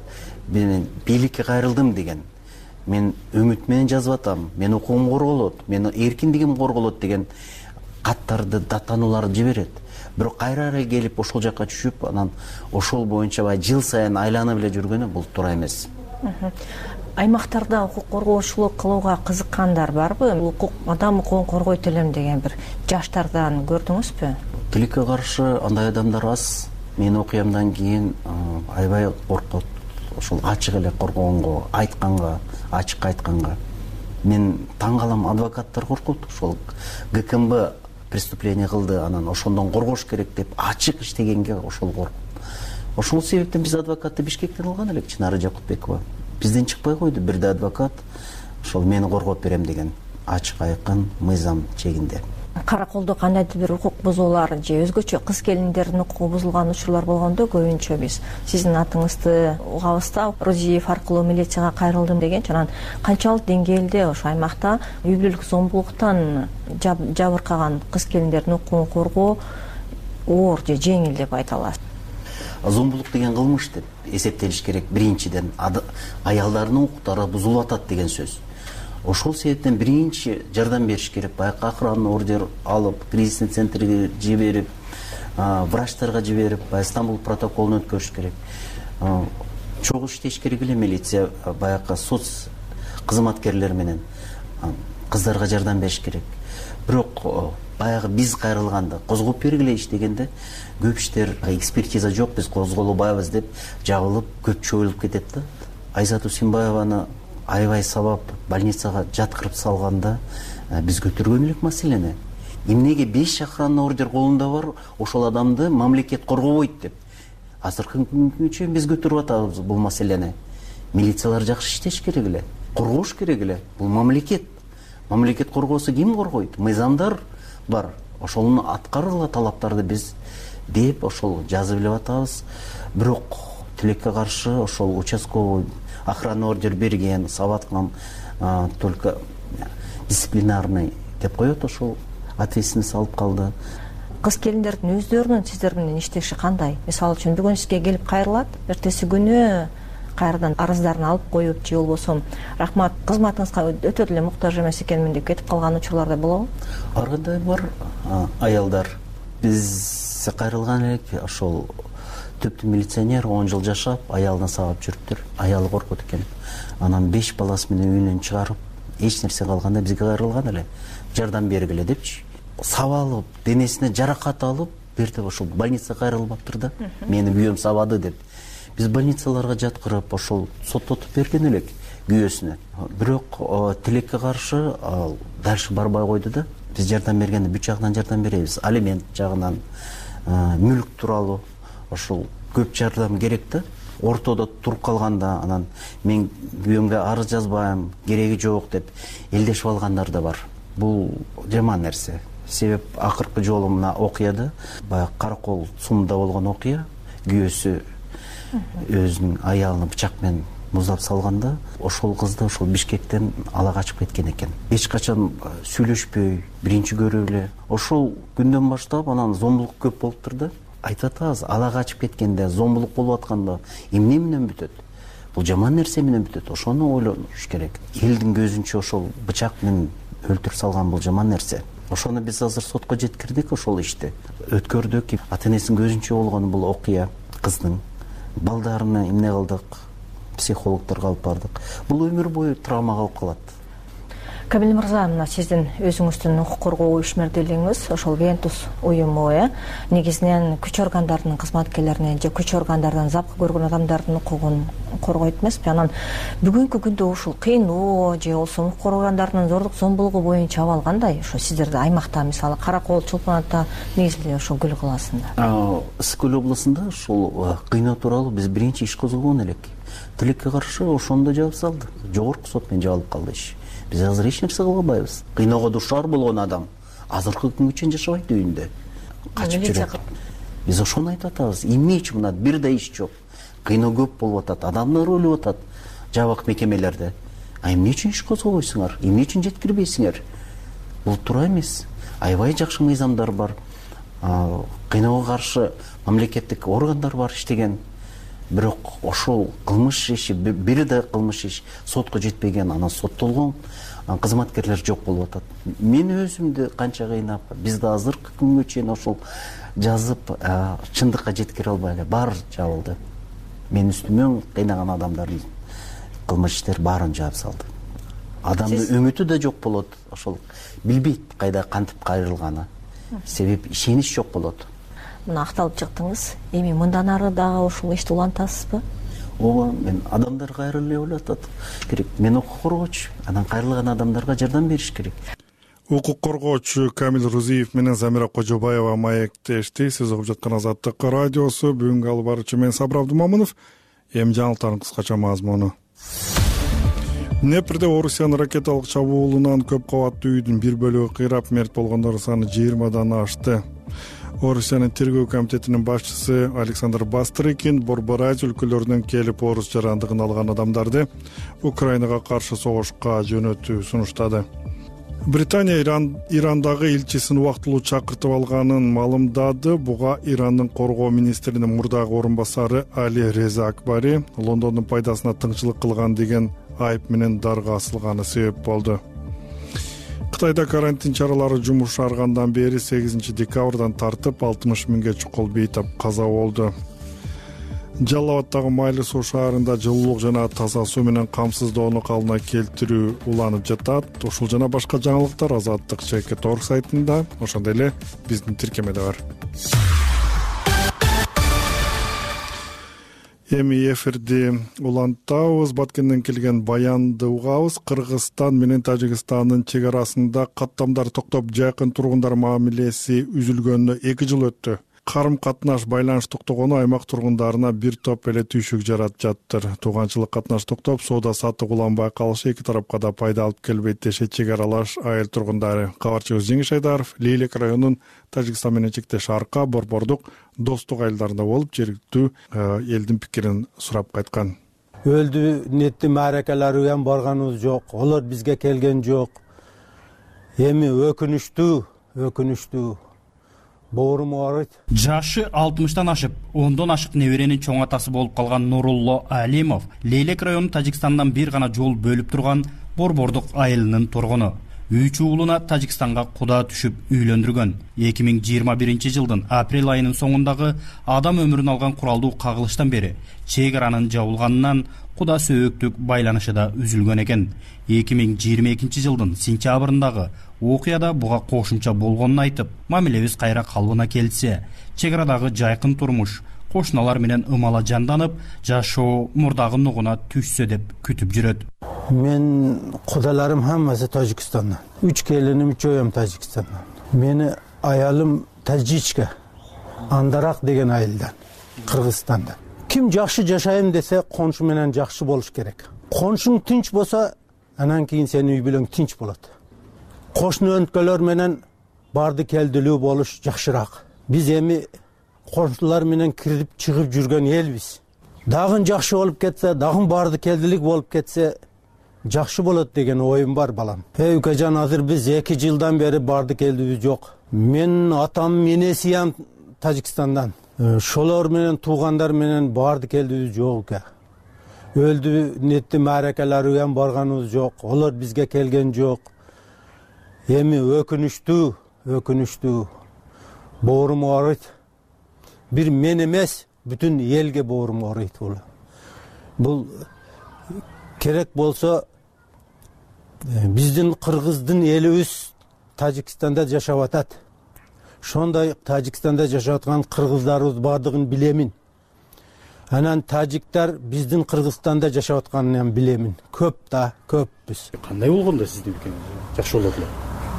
Мен бийликке кайрылдым деген, мен үмүт менен жазып атам, мен укугум корголот, менин эркиндигим корголот деген каттарды, даттанууларды жиберет. Бирок кайра эле келип ошол жакка түшүп, анан ошол боюнча жыл сайын айланып эле жүргөнү бул туура эмес. Аймактарда укук коргоочулук кылууга кызыккандар барбы? Адам укугун коргойт элем деген бир жаштардан көрдүңүзбү? Тилекке каршы андай адамдар аз. Мен окуямдан кийин аябай коркот. Ошол ачык эле коргогонго, айтканга, ачык айтканга. Мен таң калам, адвокаттар коркот. Ошол ГКМБ преступление кылды, анан ошондон коргош керек деп ачык иштегенге ошол коркуп. Ошол себептен биз адвокатты Бишкектен алган элек, Чынары Жакупбекова. Бизден чыкпай койду бирде адвокат, ошол мени коргоп берем деген, ачык айкын мыйзам чегинде. Караколдо кандайдыр бир укук бузуулар же өзгөчө кыз келиндердин укугу бузулган учурлар болгондо көбүнчө биз сиздин атыңызды угабыз да, Рузиев аркылуу милицияга кайрылдым деген. Анан канчалык деңгээлде ошо аймакта үй бүлөлүк зомбулуктан жабыркаган кыз келиндердин укугун коргоо оор же жеңил деп айта аласыз? Зомбулук деген кылмыш деп эсептелиш керек. Биринчиден аялдардын укуктары бузулуп атат деген сөз. Ошол себептен биринчи жардам бериш керек. Баягы охранный ордер алып, кризисный центрге жиберип, врачтарга жиберип, Стамбул протоколун өткөрүш керек. Чогуу иштеш керек эле милиция, баягы соц кызматкерлер менен. кыздарга жардам бериш керек. Бирок баягы биз кайрылганда козгоп бергиле иштегенде көп иштер экспертиза жок, биз козголбайбыз деп жабылып көп чоюлуп кетет да. Айзат Усимбаеваны аябай сабап больницага жаткырып салганда биз көтөргөн элек маселени. Эмнеге 5 охранный ордер колунда бар, ошол адамды мамлекет коргобойт деп. Азыркы күнгө биз көтөрүп атабыз бул маселени. Милициялар жакшы иштеш керек эле, коргош керек эле. Бул мамлекет. Мамлекет коргосо ким коргойт? Мыйзамдар бар. Ошонун аткарыла талаптарды биз деп ошол жазып элеп атабыз. Бирок тилекке каршы ошол участковый охранный ордер берген, сабаткан только дисциплинарный деп коет, ошол ответственность алып калды. Кыз келиндердин өздөрүнүн сиздер менен иштеши кандай? Мисалы үчүн бүгүн сизге келип кайрылат, эртеси күнү кайрадан арыздарын алып коюп же болбосо рахмат кызматыңызга өтө деле муктаж эмес экенмин деп кетип калган учурлар да болобу? Ар кандай бар аялдар. Биз кайрылган элек ошол түптү милиционер 10 жыл жашап, аялына сабап жүрүптүр. Аялы коркут экен. Анан 5 баласы менен үйүнөн чыгарып, эч нерсе калганда бизге кайрылган эле. Жардам бергиле депчи. Сабалып, денесине жаракат алып, бертип ошол больницага кайрылбаптыр да. Мени күйөөм сабады деп. Биз больницаларга жаткырып, ошол соттотуп берген элек күйөөсүнө. Бирок тилекке каршы дальше барбай койду да. Биз жардам бергенде бүт жагынан жардам беребиз. Алимент жагынан, мүлк тууралуу ошол көп жардам керек да. Ортодо туруп калганда анан мен күйөөмгө арыз жазбайм, кереги жок деп элдешип алгандар да бар. Бул жаман нерсе. Себеп акыркы жолу мына окуяда, баягы Каракол сумда болгон окуя, күйөөсү өзүнүн аялын бычак менен муздап салганда, ошол кызды ошол Бишкектен ала качып кеткен экен. Эч качан сүйлөшпөй, биринчи көрүп эле. Ошол күндөн баштап анан зомбулук көп болуптур да. Айтып атабыз, ала качып кеткенде, зомбулук болуп атканда эмне менен бүтөт? Бул жаман нерсе менен бүтөт. Ошону ойлонуш керек. Элдин көзүнчө ошол бычак менен өлтүрүп салган бул жаман нерсе. Ошону биз азыр сотко жеткирдик ошол ишти. Өткөрдүк. Ата-энесинин көзүнчө болгон бул окуя кыздын. Балдарына эмне кылдык? Психологторго алып бардык. Бул өмүр бою травма калып калат. Камил мырза, мына сиздин өзүңүздүн укук коргоо ишмердүүлүгүңүз ошол Вентус уюму негизинен күч органдарынын кызматкерлеринин же күч органдарынан запкы көргөн адамдардын укугун коргойт эмеспи? Анан бүгүнкү күндө ушул кыйноо же болбосо укук органдарынын зордук зомбулугу боюнча абал кандай? Ошо сиздерде аймакта, мисалы Каракол, Чолпон Ата, негизинен ошол Көл калаасында. Ысык көл областында ушул кыйноо тууралуу биз биринчи иш козгогон элек. Тилекке каршы ошондо жабып салды. Жогорку сот менен жабылып калды иш. Биз азыр эч нерсе кыла албайбыз. Кыйноого дуушар болгон адам азыркы күнгө чейин жашабайт үйүндө. Качып жүрөт. Биз ошону айтып атабыз. Эмне үчүн мына бир да иш жок. Кыйноо көп болуп атат, адамдар өлүп атат жабык мекемелерде. Эмне үчүн иш козгобойсуңар? Эмне үчүн жеткирбейсиңер? Бул туура эмес. Аябай жакшы мыйзамдар бар. Кыйноого каршы мамлекеттик органдар бар иштеген. Бирок ошол кылмыш иши, бир да кылмыш иш сотко жетпеген, анан соттолгон кызматкерлер жок болуп атат. Мен өзүмдү канча кыйнап, биз да азыркы күнгө чейин ошол жазып чындыкка жеткире албай эле баары жабылды. Мен үстүмөн кыйнаган адамдардын кылмыш иштер баарын жаап салды. Адамдын үмүтү да жок болот, ошол билбейт кайда кантип кайрылганы. Себеп ишенич жок болот. Мына акталып чыктыңыз. Эми мындан ары дагы ушул ишти улантасызбы? Ооба, мен адамдар кайрылып эле атат керек. Мен укук коргоочу, анан кайрылган адамдарга жардам бериш керек. Укук коргоочу Камил Рузиев менен Замира Кожобаева маектешти. Сиз угуп жаткан Азаттык радиосу. Бүгүнкү алып баруучу мен Сабыр Абдумамынов. Эми жаңылыктардын кыскача мазмуну. Днепрде Орусиянын ракеталык чабуулунан көп кабаттуу үйдүн бир бөлүгү кыйрап, мерт болгондор саны 20дан ашты. Орусиянын тергөө комитетинин башчысы Александр Бастрыкин Борбораз өлкөлөрүнөн келип орус жарандыгын алган адамдарды Украинага каршы согушка жөнөтүү сунуштады. Британия Ирандагы элчисин убактылуу чакыртып алганын маалымдады. Буга Ирандын коргоо министринин мурдагы орун басары Али Реза Акбари Лондондун пайдасына тыңчылык кылган деген айып менен дарга асылганы себеп болду. Кытайда карантин чаралары жумушаргандан бери 8 декабрдан тартып 60 миңге чукул бейтап каза болду. Жалал Абаддагы Майлы суу шаарында жылуулук жана таза суу менен камсыздоону калыбына келтирүү уланып жатат. Ушул жана башка жаңылыктар Азаттык Чекит орг сайтында, ошондой эле биздин тиркемеде бар. Эми эфирди улантабыз. Баткенден келген баянды угабыз. Кыргызстан менен Тажикстандын чек арасында каттамдар токтоп, жакын тургундар мамилеси үзүлгөнүнө 2 жыл өттү. Карым катнаш байланыш токтогону аймак тургундарына бир топ эле түйшүк жаратып жатыр. Тууганчылык катнаш токтоп, соода саттык уланбай калышы эки тарапка да пайда алып келбейт дешет чек аралаш айыл тургундары. Кабарчыбыз Жеңиш Айдаров Лейлек районунун Тажикстан менен чектеш Арка, Борбордук, Достук айылдарында болуп, жергиликтүү элдин пикирин сурап кайткан. Өлдү нетти мааракаларга барганыбыз жок. Олар бизге келген жок. Эми өкүнүштүү боорум аарыйт. Жашы 60-тан ашып, 10дон ашык неберенин чоң атасы болуп калган Нурулло Алимов Лейлек району Тажикстандан бир гана жол бөлүп турган Борбордук айылынын тургуну. 3 уулуна Тажикстанга куда түшүп үйлөндүргөн. 2021 жылдын апрель айынын соңундагы адам өмүрүн алган куралдуу кагылыштан бери чек аранын жабылганынан куда сөөктүк байланышы да үзүлгөн экен. 2022 жылдын сентябрындагы окуяда буга кошумча болгонун айтып, мамилебиз кайра калыбына келсе, чек арадагы жайкын турмуш кошуналар менен ымала жанданып, жашоо мурдагы нугуна түшсө деп күтүп жүрөт. Мен кудаларым хаммасы Тажикстандан. 3 келиним, 3 оям Тажикстандан. Мени аялым Тажичка, Андарак деген айылдан, Кыргызстандан. Ким жакшы жашайм десе, коншу менен жакшы болуш керек. Коншуң тинч болса, анан кийин сенин үй бүлөң тинч болот. Кошуну өнткөлөр менен барды келдилүү болуш жакшыраак. Биз эми кошулар менен кирип чыгып жүргөн элбиз. Дагы жакшы болуп кетсе, дагы барды келдилик болуп кетсе, жакшы болот деген оюм бар балам. Укажан, азыр биз 2 жылдан бери барды келдибиз жок. Мен атам, энесиям Тажикстандан. Шолор менен туугандар менен барды келдибиз жок экен. Өлдү нетти мааракаларга барганыбыз жок. Олар бизге келген жок. Эми өкүнүштүү боорум аарыйт. Бир мен эмес, бүтүн элге боорум аарыйт бул. Бул керек болсо биздин кыргыздын элибиз Тажикстанда жашап атат. Ошондой Тажикстанда жашап аткан кыргыздарыбыз бардыгын билемин. Анан тажиктер биздин Кыргызстанда жашап атканын билемин. Көппүз. Кандай болгондо сиздин пикириңиз? Жакшы болот эле.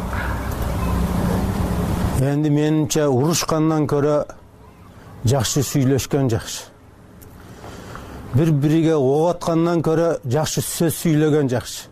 Энди менимче урушкандан көрө жакшы сүйлөшкөн жакшы. Бири-бириге ок аткандан көрө жакшы сөз сүйлөгөн жакшы.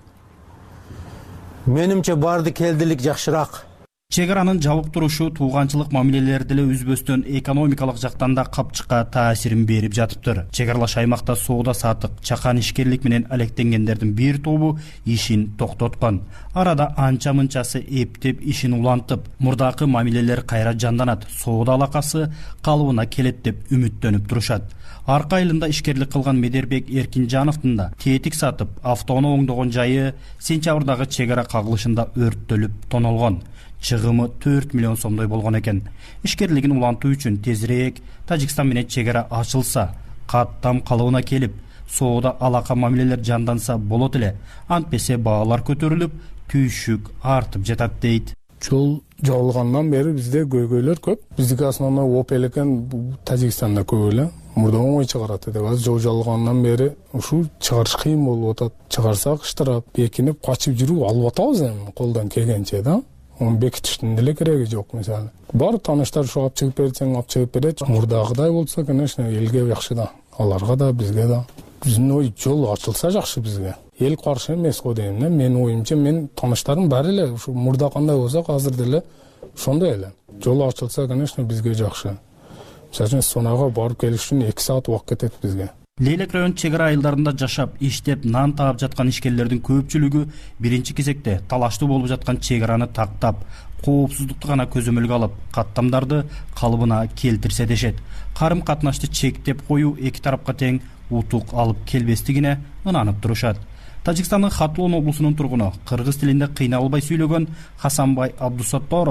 Менимче барды келдилик жакшыраак. Чек аранын жабык турушу тууганчылык мамилелерди деле үзбөстөн экономикалык жактан да капчыкка таасирин берип жатыптыр. Чек аралаш аймакта соода саттык, чакан ишкерлик менен алектенгендердин бир тобу ишин токтоткон. Арада анча-мынчасы эптеп ишин улантып, мурдакы мамилелер кайра жанданат, соода алакасы калыбына келет деп үмүттөнүп турушат. Арка айылында ишкерлик кылган Медербек Эркинжановдун да тетик сатып, автоону оңдогон жайы сентябрдагы чек ара кагылышында өрттөлүп тонолгон. Чыгымы 4 миллион сомдой болгон экен. Ишкерлигин улантуу үчүн тезирээк Тажикстан менен чек ара ачылса, каттам калыбына келип, соода алака мамилелер жанданса болот эле. Антпесе баалар көтөрүлүп, түйшүк артып жатат дейт. Жол жабылгандан бери бизде көйгөйлөр көп. Биздики основной Opel экен, Тажикстанда көп эле. Мурда оңой чыгарат деп. Азыр жол жабылгандан бери ушул чыгарыш кыйын болуп атат. Чыгарсак штраф, бекинип качып жүрүп алып атабыз эми колдон келгенче да. Onu bekitiştin деле кереги жок мисалы. Бар тааныштар ушу алып чыгып берсең, алып чыгып берет. Мурдагыдай болсо, конечно, элге жакшы да. Аларга да, бизге да. Биздин ой жол ачылса жакшы бизге. Эл каршы эмес го дейм да. Менин оюмча, мен тааныштарым баары эле ушу мурда кандай болсок, азыр деле ошондой эле. Жол ачылса, конечно, бизге жакшы. Мисалы, сонага барып келиш үчүн 2 саат убакыт кетет бизге. Лейлек район чек ара айылдарында жашап, иштеп, нан таап жаткан ишкерлердин көпчүлүгү биринчи кезекте талаштуу болуп жаткан чек араны тактап, коопсуздукту гана көзөмөлгө алып, каттамдарды калыбына келтирсе дешет. Карым катнашты чектеп коюу эки тарапка тең утук алып келбестигине ынанып турушат. Тажикстандын Хатлон облусунун тургуну, кыргыз тилинде кыйналбай сүйлөгөн Хасанбай Абдусатторов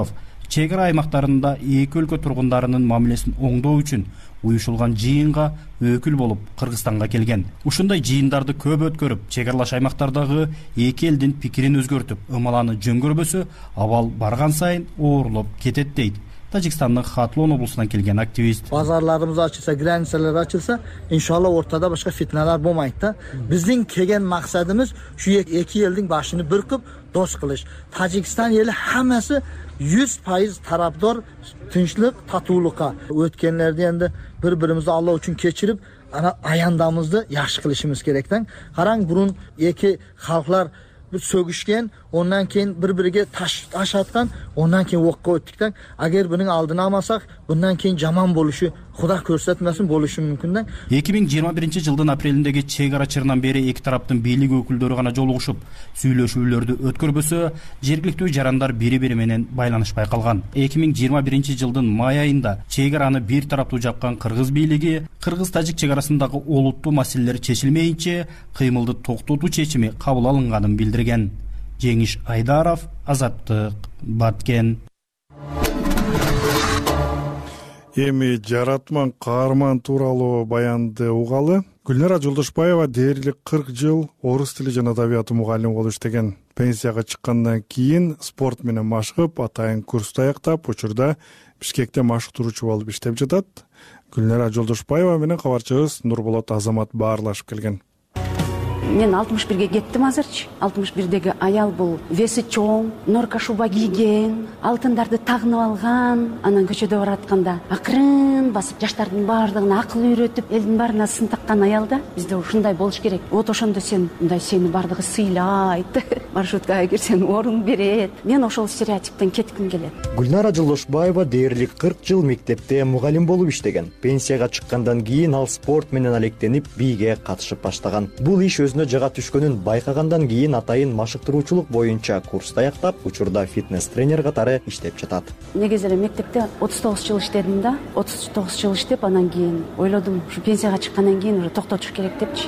чек ара аймактарында эки өлкө тургундарынын мамилесин оңдоо үчүн уюшулган жыйынга өкүл болуп Кыргызстанга келген. Ушундай жыйындарды көп өткөрүп, чек аралаш аймактардагы эки элдин пикирин өзгөртүп, ымаланы жөн көрбөсө, абал барган сайын оорлоп кетет дейт Тажикстандын Хатлон облусунан келген активист. Базарларыбыз ачылса, границалар ачылса, иншалла ортада башка фитналар болмайт да. Биздин келген максатыбыз şu эки элдин башын бүркүп, дос кылыш. Тажикстан эли хаммасы 100% тарапдор тынчлык, татуулукка. Өткөнлөрдө энди бири-бирибизди Алла үчүн кечирип, ана аяндамызды жакшы кылышыбыз керектен. Караң, бурун эки халклар сөгүшкен, ondan keyin bir-biriga taş atgan, ondan keyin o'qqa o'tdikdan. Agar buning oldini olmasak, bundan keyin jomon bo'lishi, Xudo ko'rsatmasin, bo'lishi mumkindan. 2021-жылдын апрелиндеги чек ара чырынан бери эки тараптын бийлик өкүлдөрү гана жолугушуп, сүйлөшүүлөрдү өткөрбөсө, жергиликтүү жарандар бири-бири менен байланышпай калган. 2021-жылдын май айында чек араны бир тараптуу жапкан кыргыз бийлиги кыргыз-тажик чек арасындагы олуттуу маселелер чечилмейинче кыймылды токтотуу чечими кабыл алынганын билдирген. Жеңиш Айдаров, Азаттык, Баткен. Эми жаратман каарман тууралуу баянды угалы. Гүлнара Жолдошбаева дээрлик 40 жыл орус тили жана адабияты мугалими болуп иштеген. Пенсияга чыккандан кийин спорт менен машыгып, атайын курсту аяктап, учурда Бишкекте машыктыруучу болуп иштеп жатат. Гүлнара Жолдошбаева менен кабарчыбыз Нурболот Азамат баарлашып келген. Мен 61-ге кеттим азырчы. 61-деги аял бул веси чоң, норка шуба кийген, алтындарды тагынып алган, анан көчөдө баратканда акырын басып жаштардын баардыгына акыл үйрөтүп, элдин баарына сын таккан аялда бизде ушундай болуш керек. Вот ошондо сени баардыгы сыйлайт, маршруткага кирсең орун берет. Мен ошол стереотиптен кетким келет. Гүлнара Жолдошбаева дээрлик 40 жыл мектепте мугалим болуп иштеген. Пенсияга чыккандан кийин ал спорт менен алектенип, бийге катышып баштаган. Бул иш өзүнө жага түшкөнүн байкагандан кийин атайын машыктыруучулук боюнча курсту аяктап, учурда фитнес тренер катары иштеп жатат. Негизи эле мектепте 39 жыл иштедим да, 39 жыл иштеп, анан кийин ойлодум, ушу пенсияга чыккандан кийин уже токтотуш керек депчи.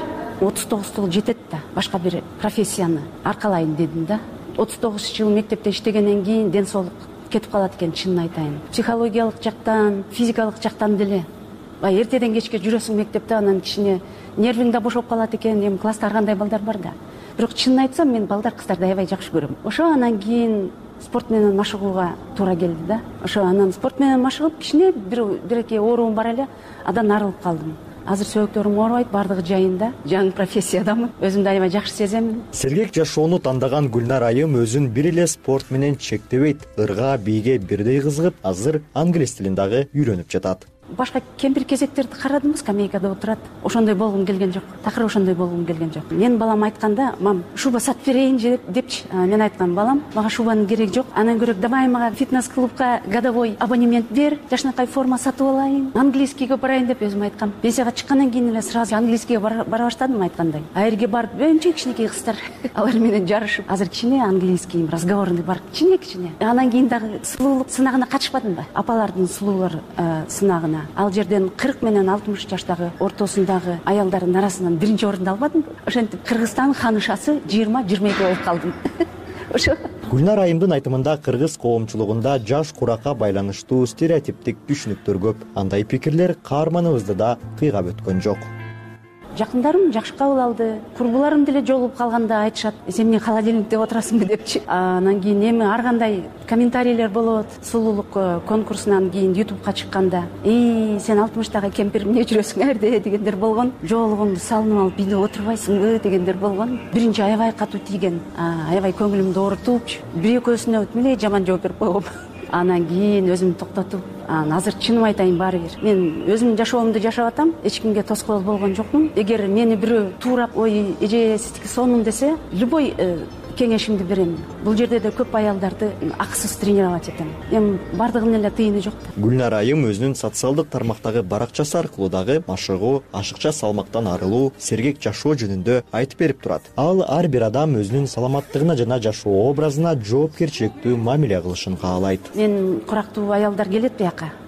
39 жыл жетет да, башка бир профессияны аркалайын дедим да. 39 жыл мектепте иштегенден кийин ден соолук кетип калат экен, чынын айтайын. Психологиялык жактан, физикалык жактан деле. Эртеден кечке жүрөсүң мектепте, анан кичине нервиң да бошоп калат экен. Эми класста ар кандай балдар бар да. Бирок чынын айтсам, мен балдар кыздарды аябай жакшы көрөм. Ошо анан кийин спорт менен машыгууга туура келди да. Ошо анан спорт менен машыгып, кичине бир-эки ооруум бар эле, адан арылып калдым. Азыр сөйөктөрүм оорубайт, баардыгы жайында. Жаңы профессиядамын. Өзүмдү аябай жакшы сеземин. Сергек жашоону тандаган Гүлнара айым өзүн бир эле спорт менен чектебейт. Ырга, бийге бирдей кызыгып, азыр англис тилин дагы үйрөнүп жатат. Башка кемпир кезектерди карадым, скамейкада отурат. Ошондой болгум келген жок. Такыр ошондой болгум келген жок. Мен балам айтканда, мам, шуба сатып берейинчи депчи. Мен айткам, балам, мага шубанын кереги жок. Анан көрөк, давай мага фитнес-клубка годовой абонемент бер, жашынакай форма сатып алайын, английскийге барайын деп өзүм айткам. Пенсияга чыккандан кийин эле сразу английскийге бара баштадым айткандай. Айрге барып, өңчө кичинекей кыздар, алар менен жарышып, азыр кичине английский разговорный бар, кичине. Анан кийин дагы сулуулук сынагына катышпадым. Апалардын сулуулар сынагына. Ал жерден 40 менен 60 жаштагы ортосундагы аялдардын арасынан биринчи орунду албадым. Ошентип Кыргызстан ханышасы 20-22 болуп калдым. Ошо. Гүлнара айымдын айтымында кыргыз коомчулугунда жаш куракка байланыштуу стереотиптик түшүнүктөр көп. Андай пикирлер каарманыбызды да кыйгап өткөн жок. Жакындарым жакшы кабыл алды. Курбуларым деле жолугуп калганда айтышат, сен эмне холодильникте отурасыңбы депчи. Анан кийин эми ар кандай комментарийлер болот. Сулуулук конкурсунан кийин YouTubeга чыкканда, сен 60-тагы кемпир эмне жүрөсүң эрде дегендер болгон. Жоолугуңду салынып алып бийде отурбайсыңбы дегендер болгон. Биринчи аябай катуу тийген, аябай көңүлүмдү оорутуп, бир-экөөсүнө миле жаман жооп берип койгом. Анан кийин өзүмдү токтотуп, азыр чыным айтайын баары бир. Мен өзүмдүн жашоомду жашап атам, эч кимге тоскоол болгон жокмун. Эгер мени бирөө туурап, ой, эже сиздики сонун десе, любой кеңешимди берем. Бул жерде да көп аялдарды акысыз тренировать этем. Эми бардыгынын эле тыйыны жок. Гүлнара айым өзүнүн социалдык тармактагы баракчасы аркылуу дагы машыгуу, ашыкча салмактан арылуу, сергек жашоо жөнүндө айтып берип турат. Ал ар бир адам өзүнүн саламаттыгына жана жашоо образына жоопкерчиликтүү мамиле кылышын каалайт. Мен курактуу аялдар келет бияка.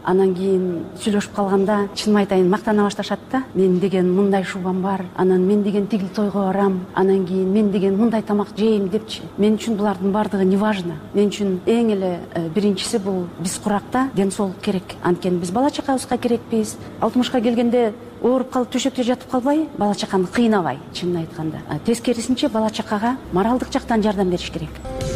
анан кийин сүйлөшүп калганда чынымды айтайын мактана башташат да. Мен деген мындай шубам бар, анан мен деген тигил тойго барам, анан кийин мен деген мындай тамак жейм депчи. Мен үчүн булардын баардыгы не важно. Мен үчүн эң эле биринчиси бул биз куракта ден соолук керек. Анткени биз бала чакабызга керекпиз. 60ка келгенде ооруп калып төшөктө жатып калбай, бала чаканы кыйнабай, чынын айтканда. Тескерисинче бала чакага моралдык жактан жардам бериш керек.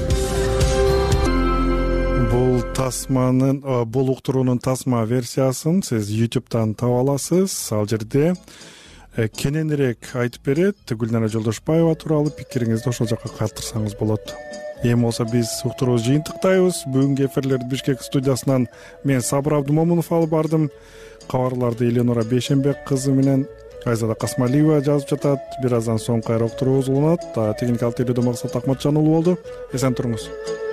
Бул тасманын, бул уктуруунун тасма версиясын сиз YouTube'дан таба аласыз. Ал жерде кененирээк айтып берет. Гүлнара Жолдошбаева тууралуу пикириңизди ошол жакка калтырсаңыз болот. Эми болсо биз уктурууну жыйынтыктайбыз. Бүгүнкү эфирлерди Бишкек студиясынан мен Сабыр Абдымомунов алып бардым. Кабарларды Эленора Бейшенбек кызы менен Айзада Касмалиева жазып жатат. Бир аздан соң кайра уктуруубуз уланат. Техникалык тейлөөдө Максат Акматжан уулу болду. Эсен туруңуз.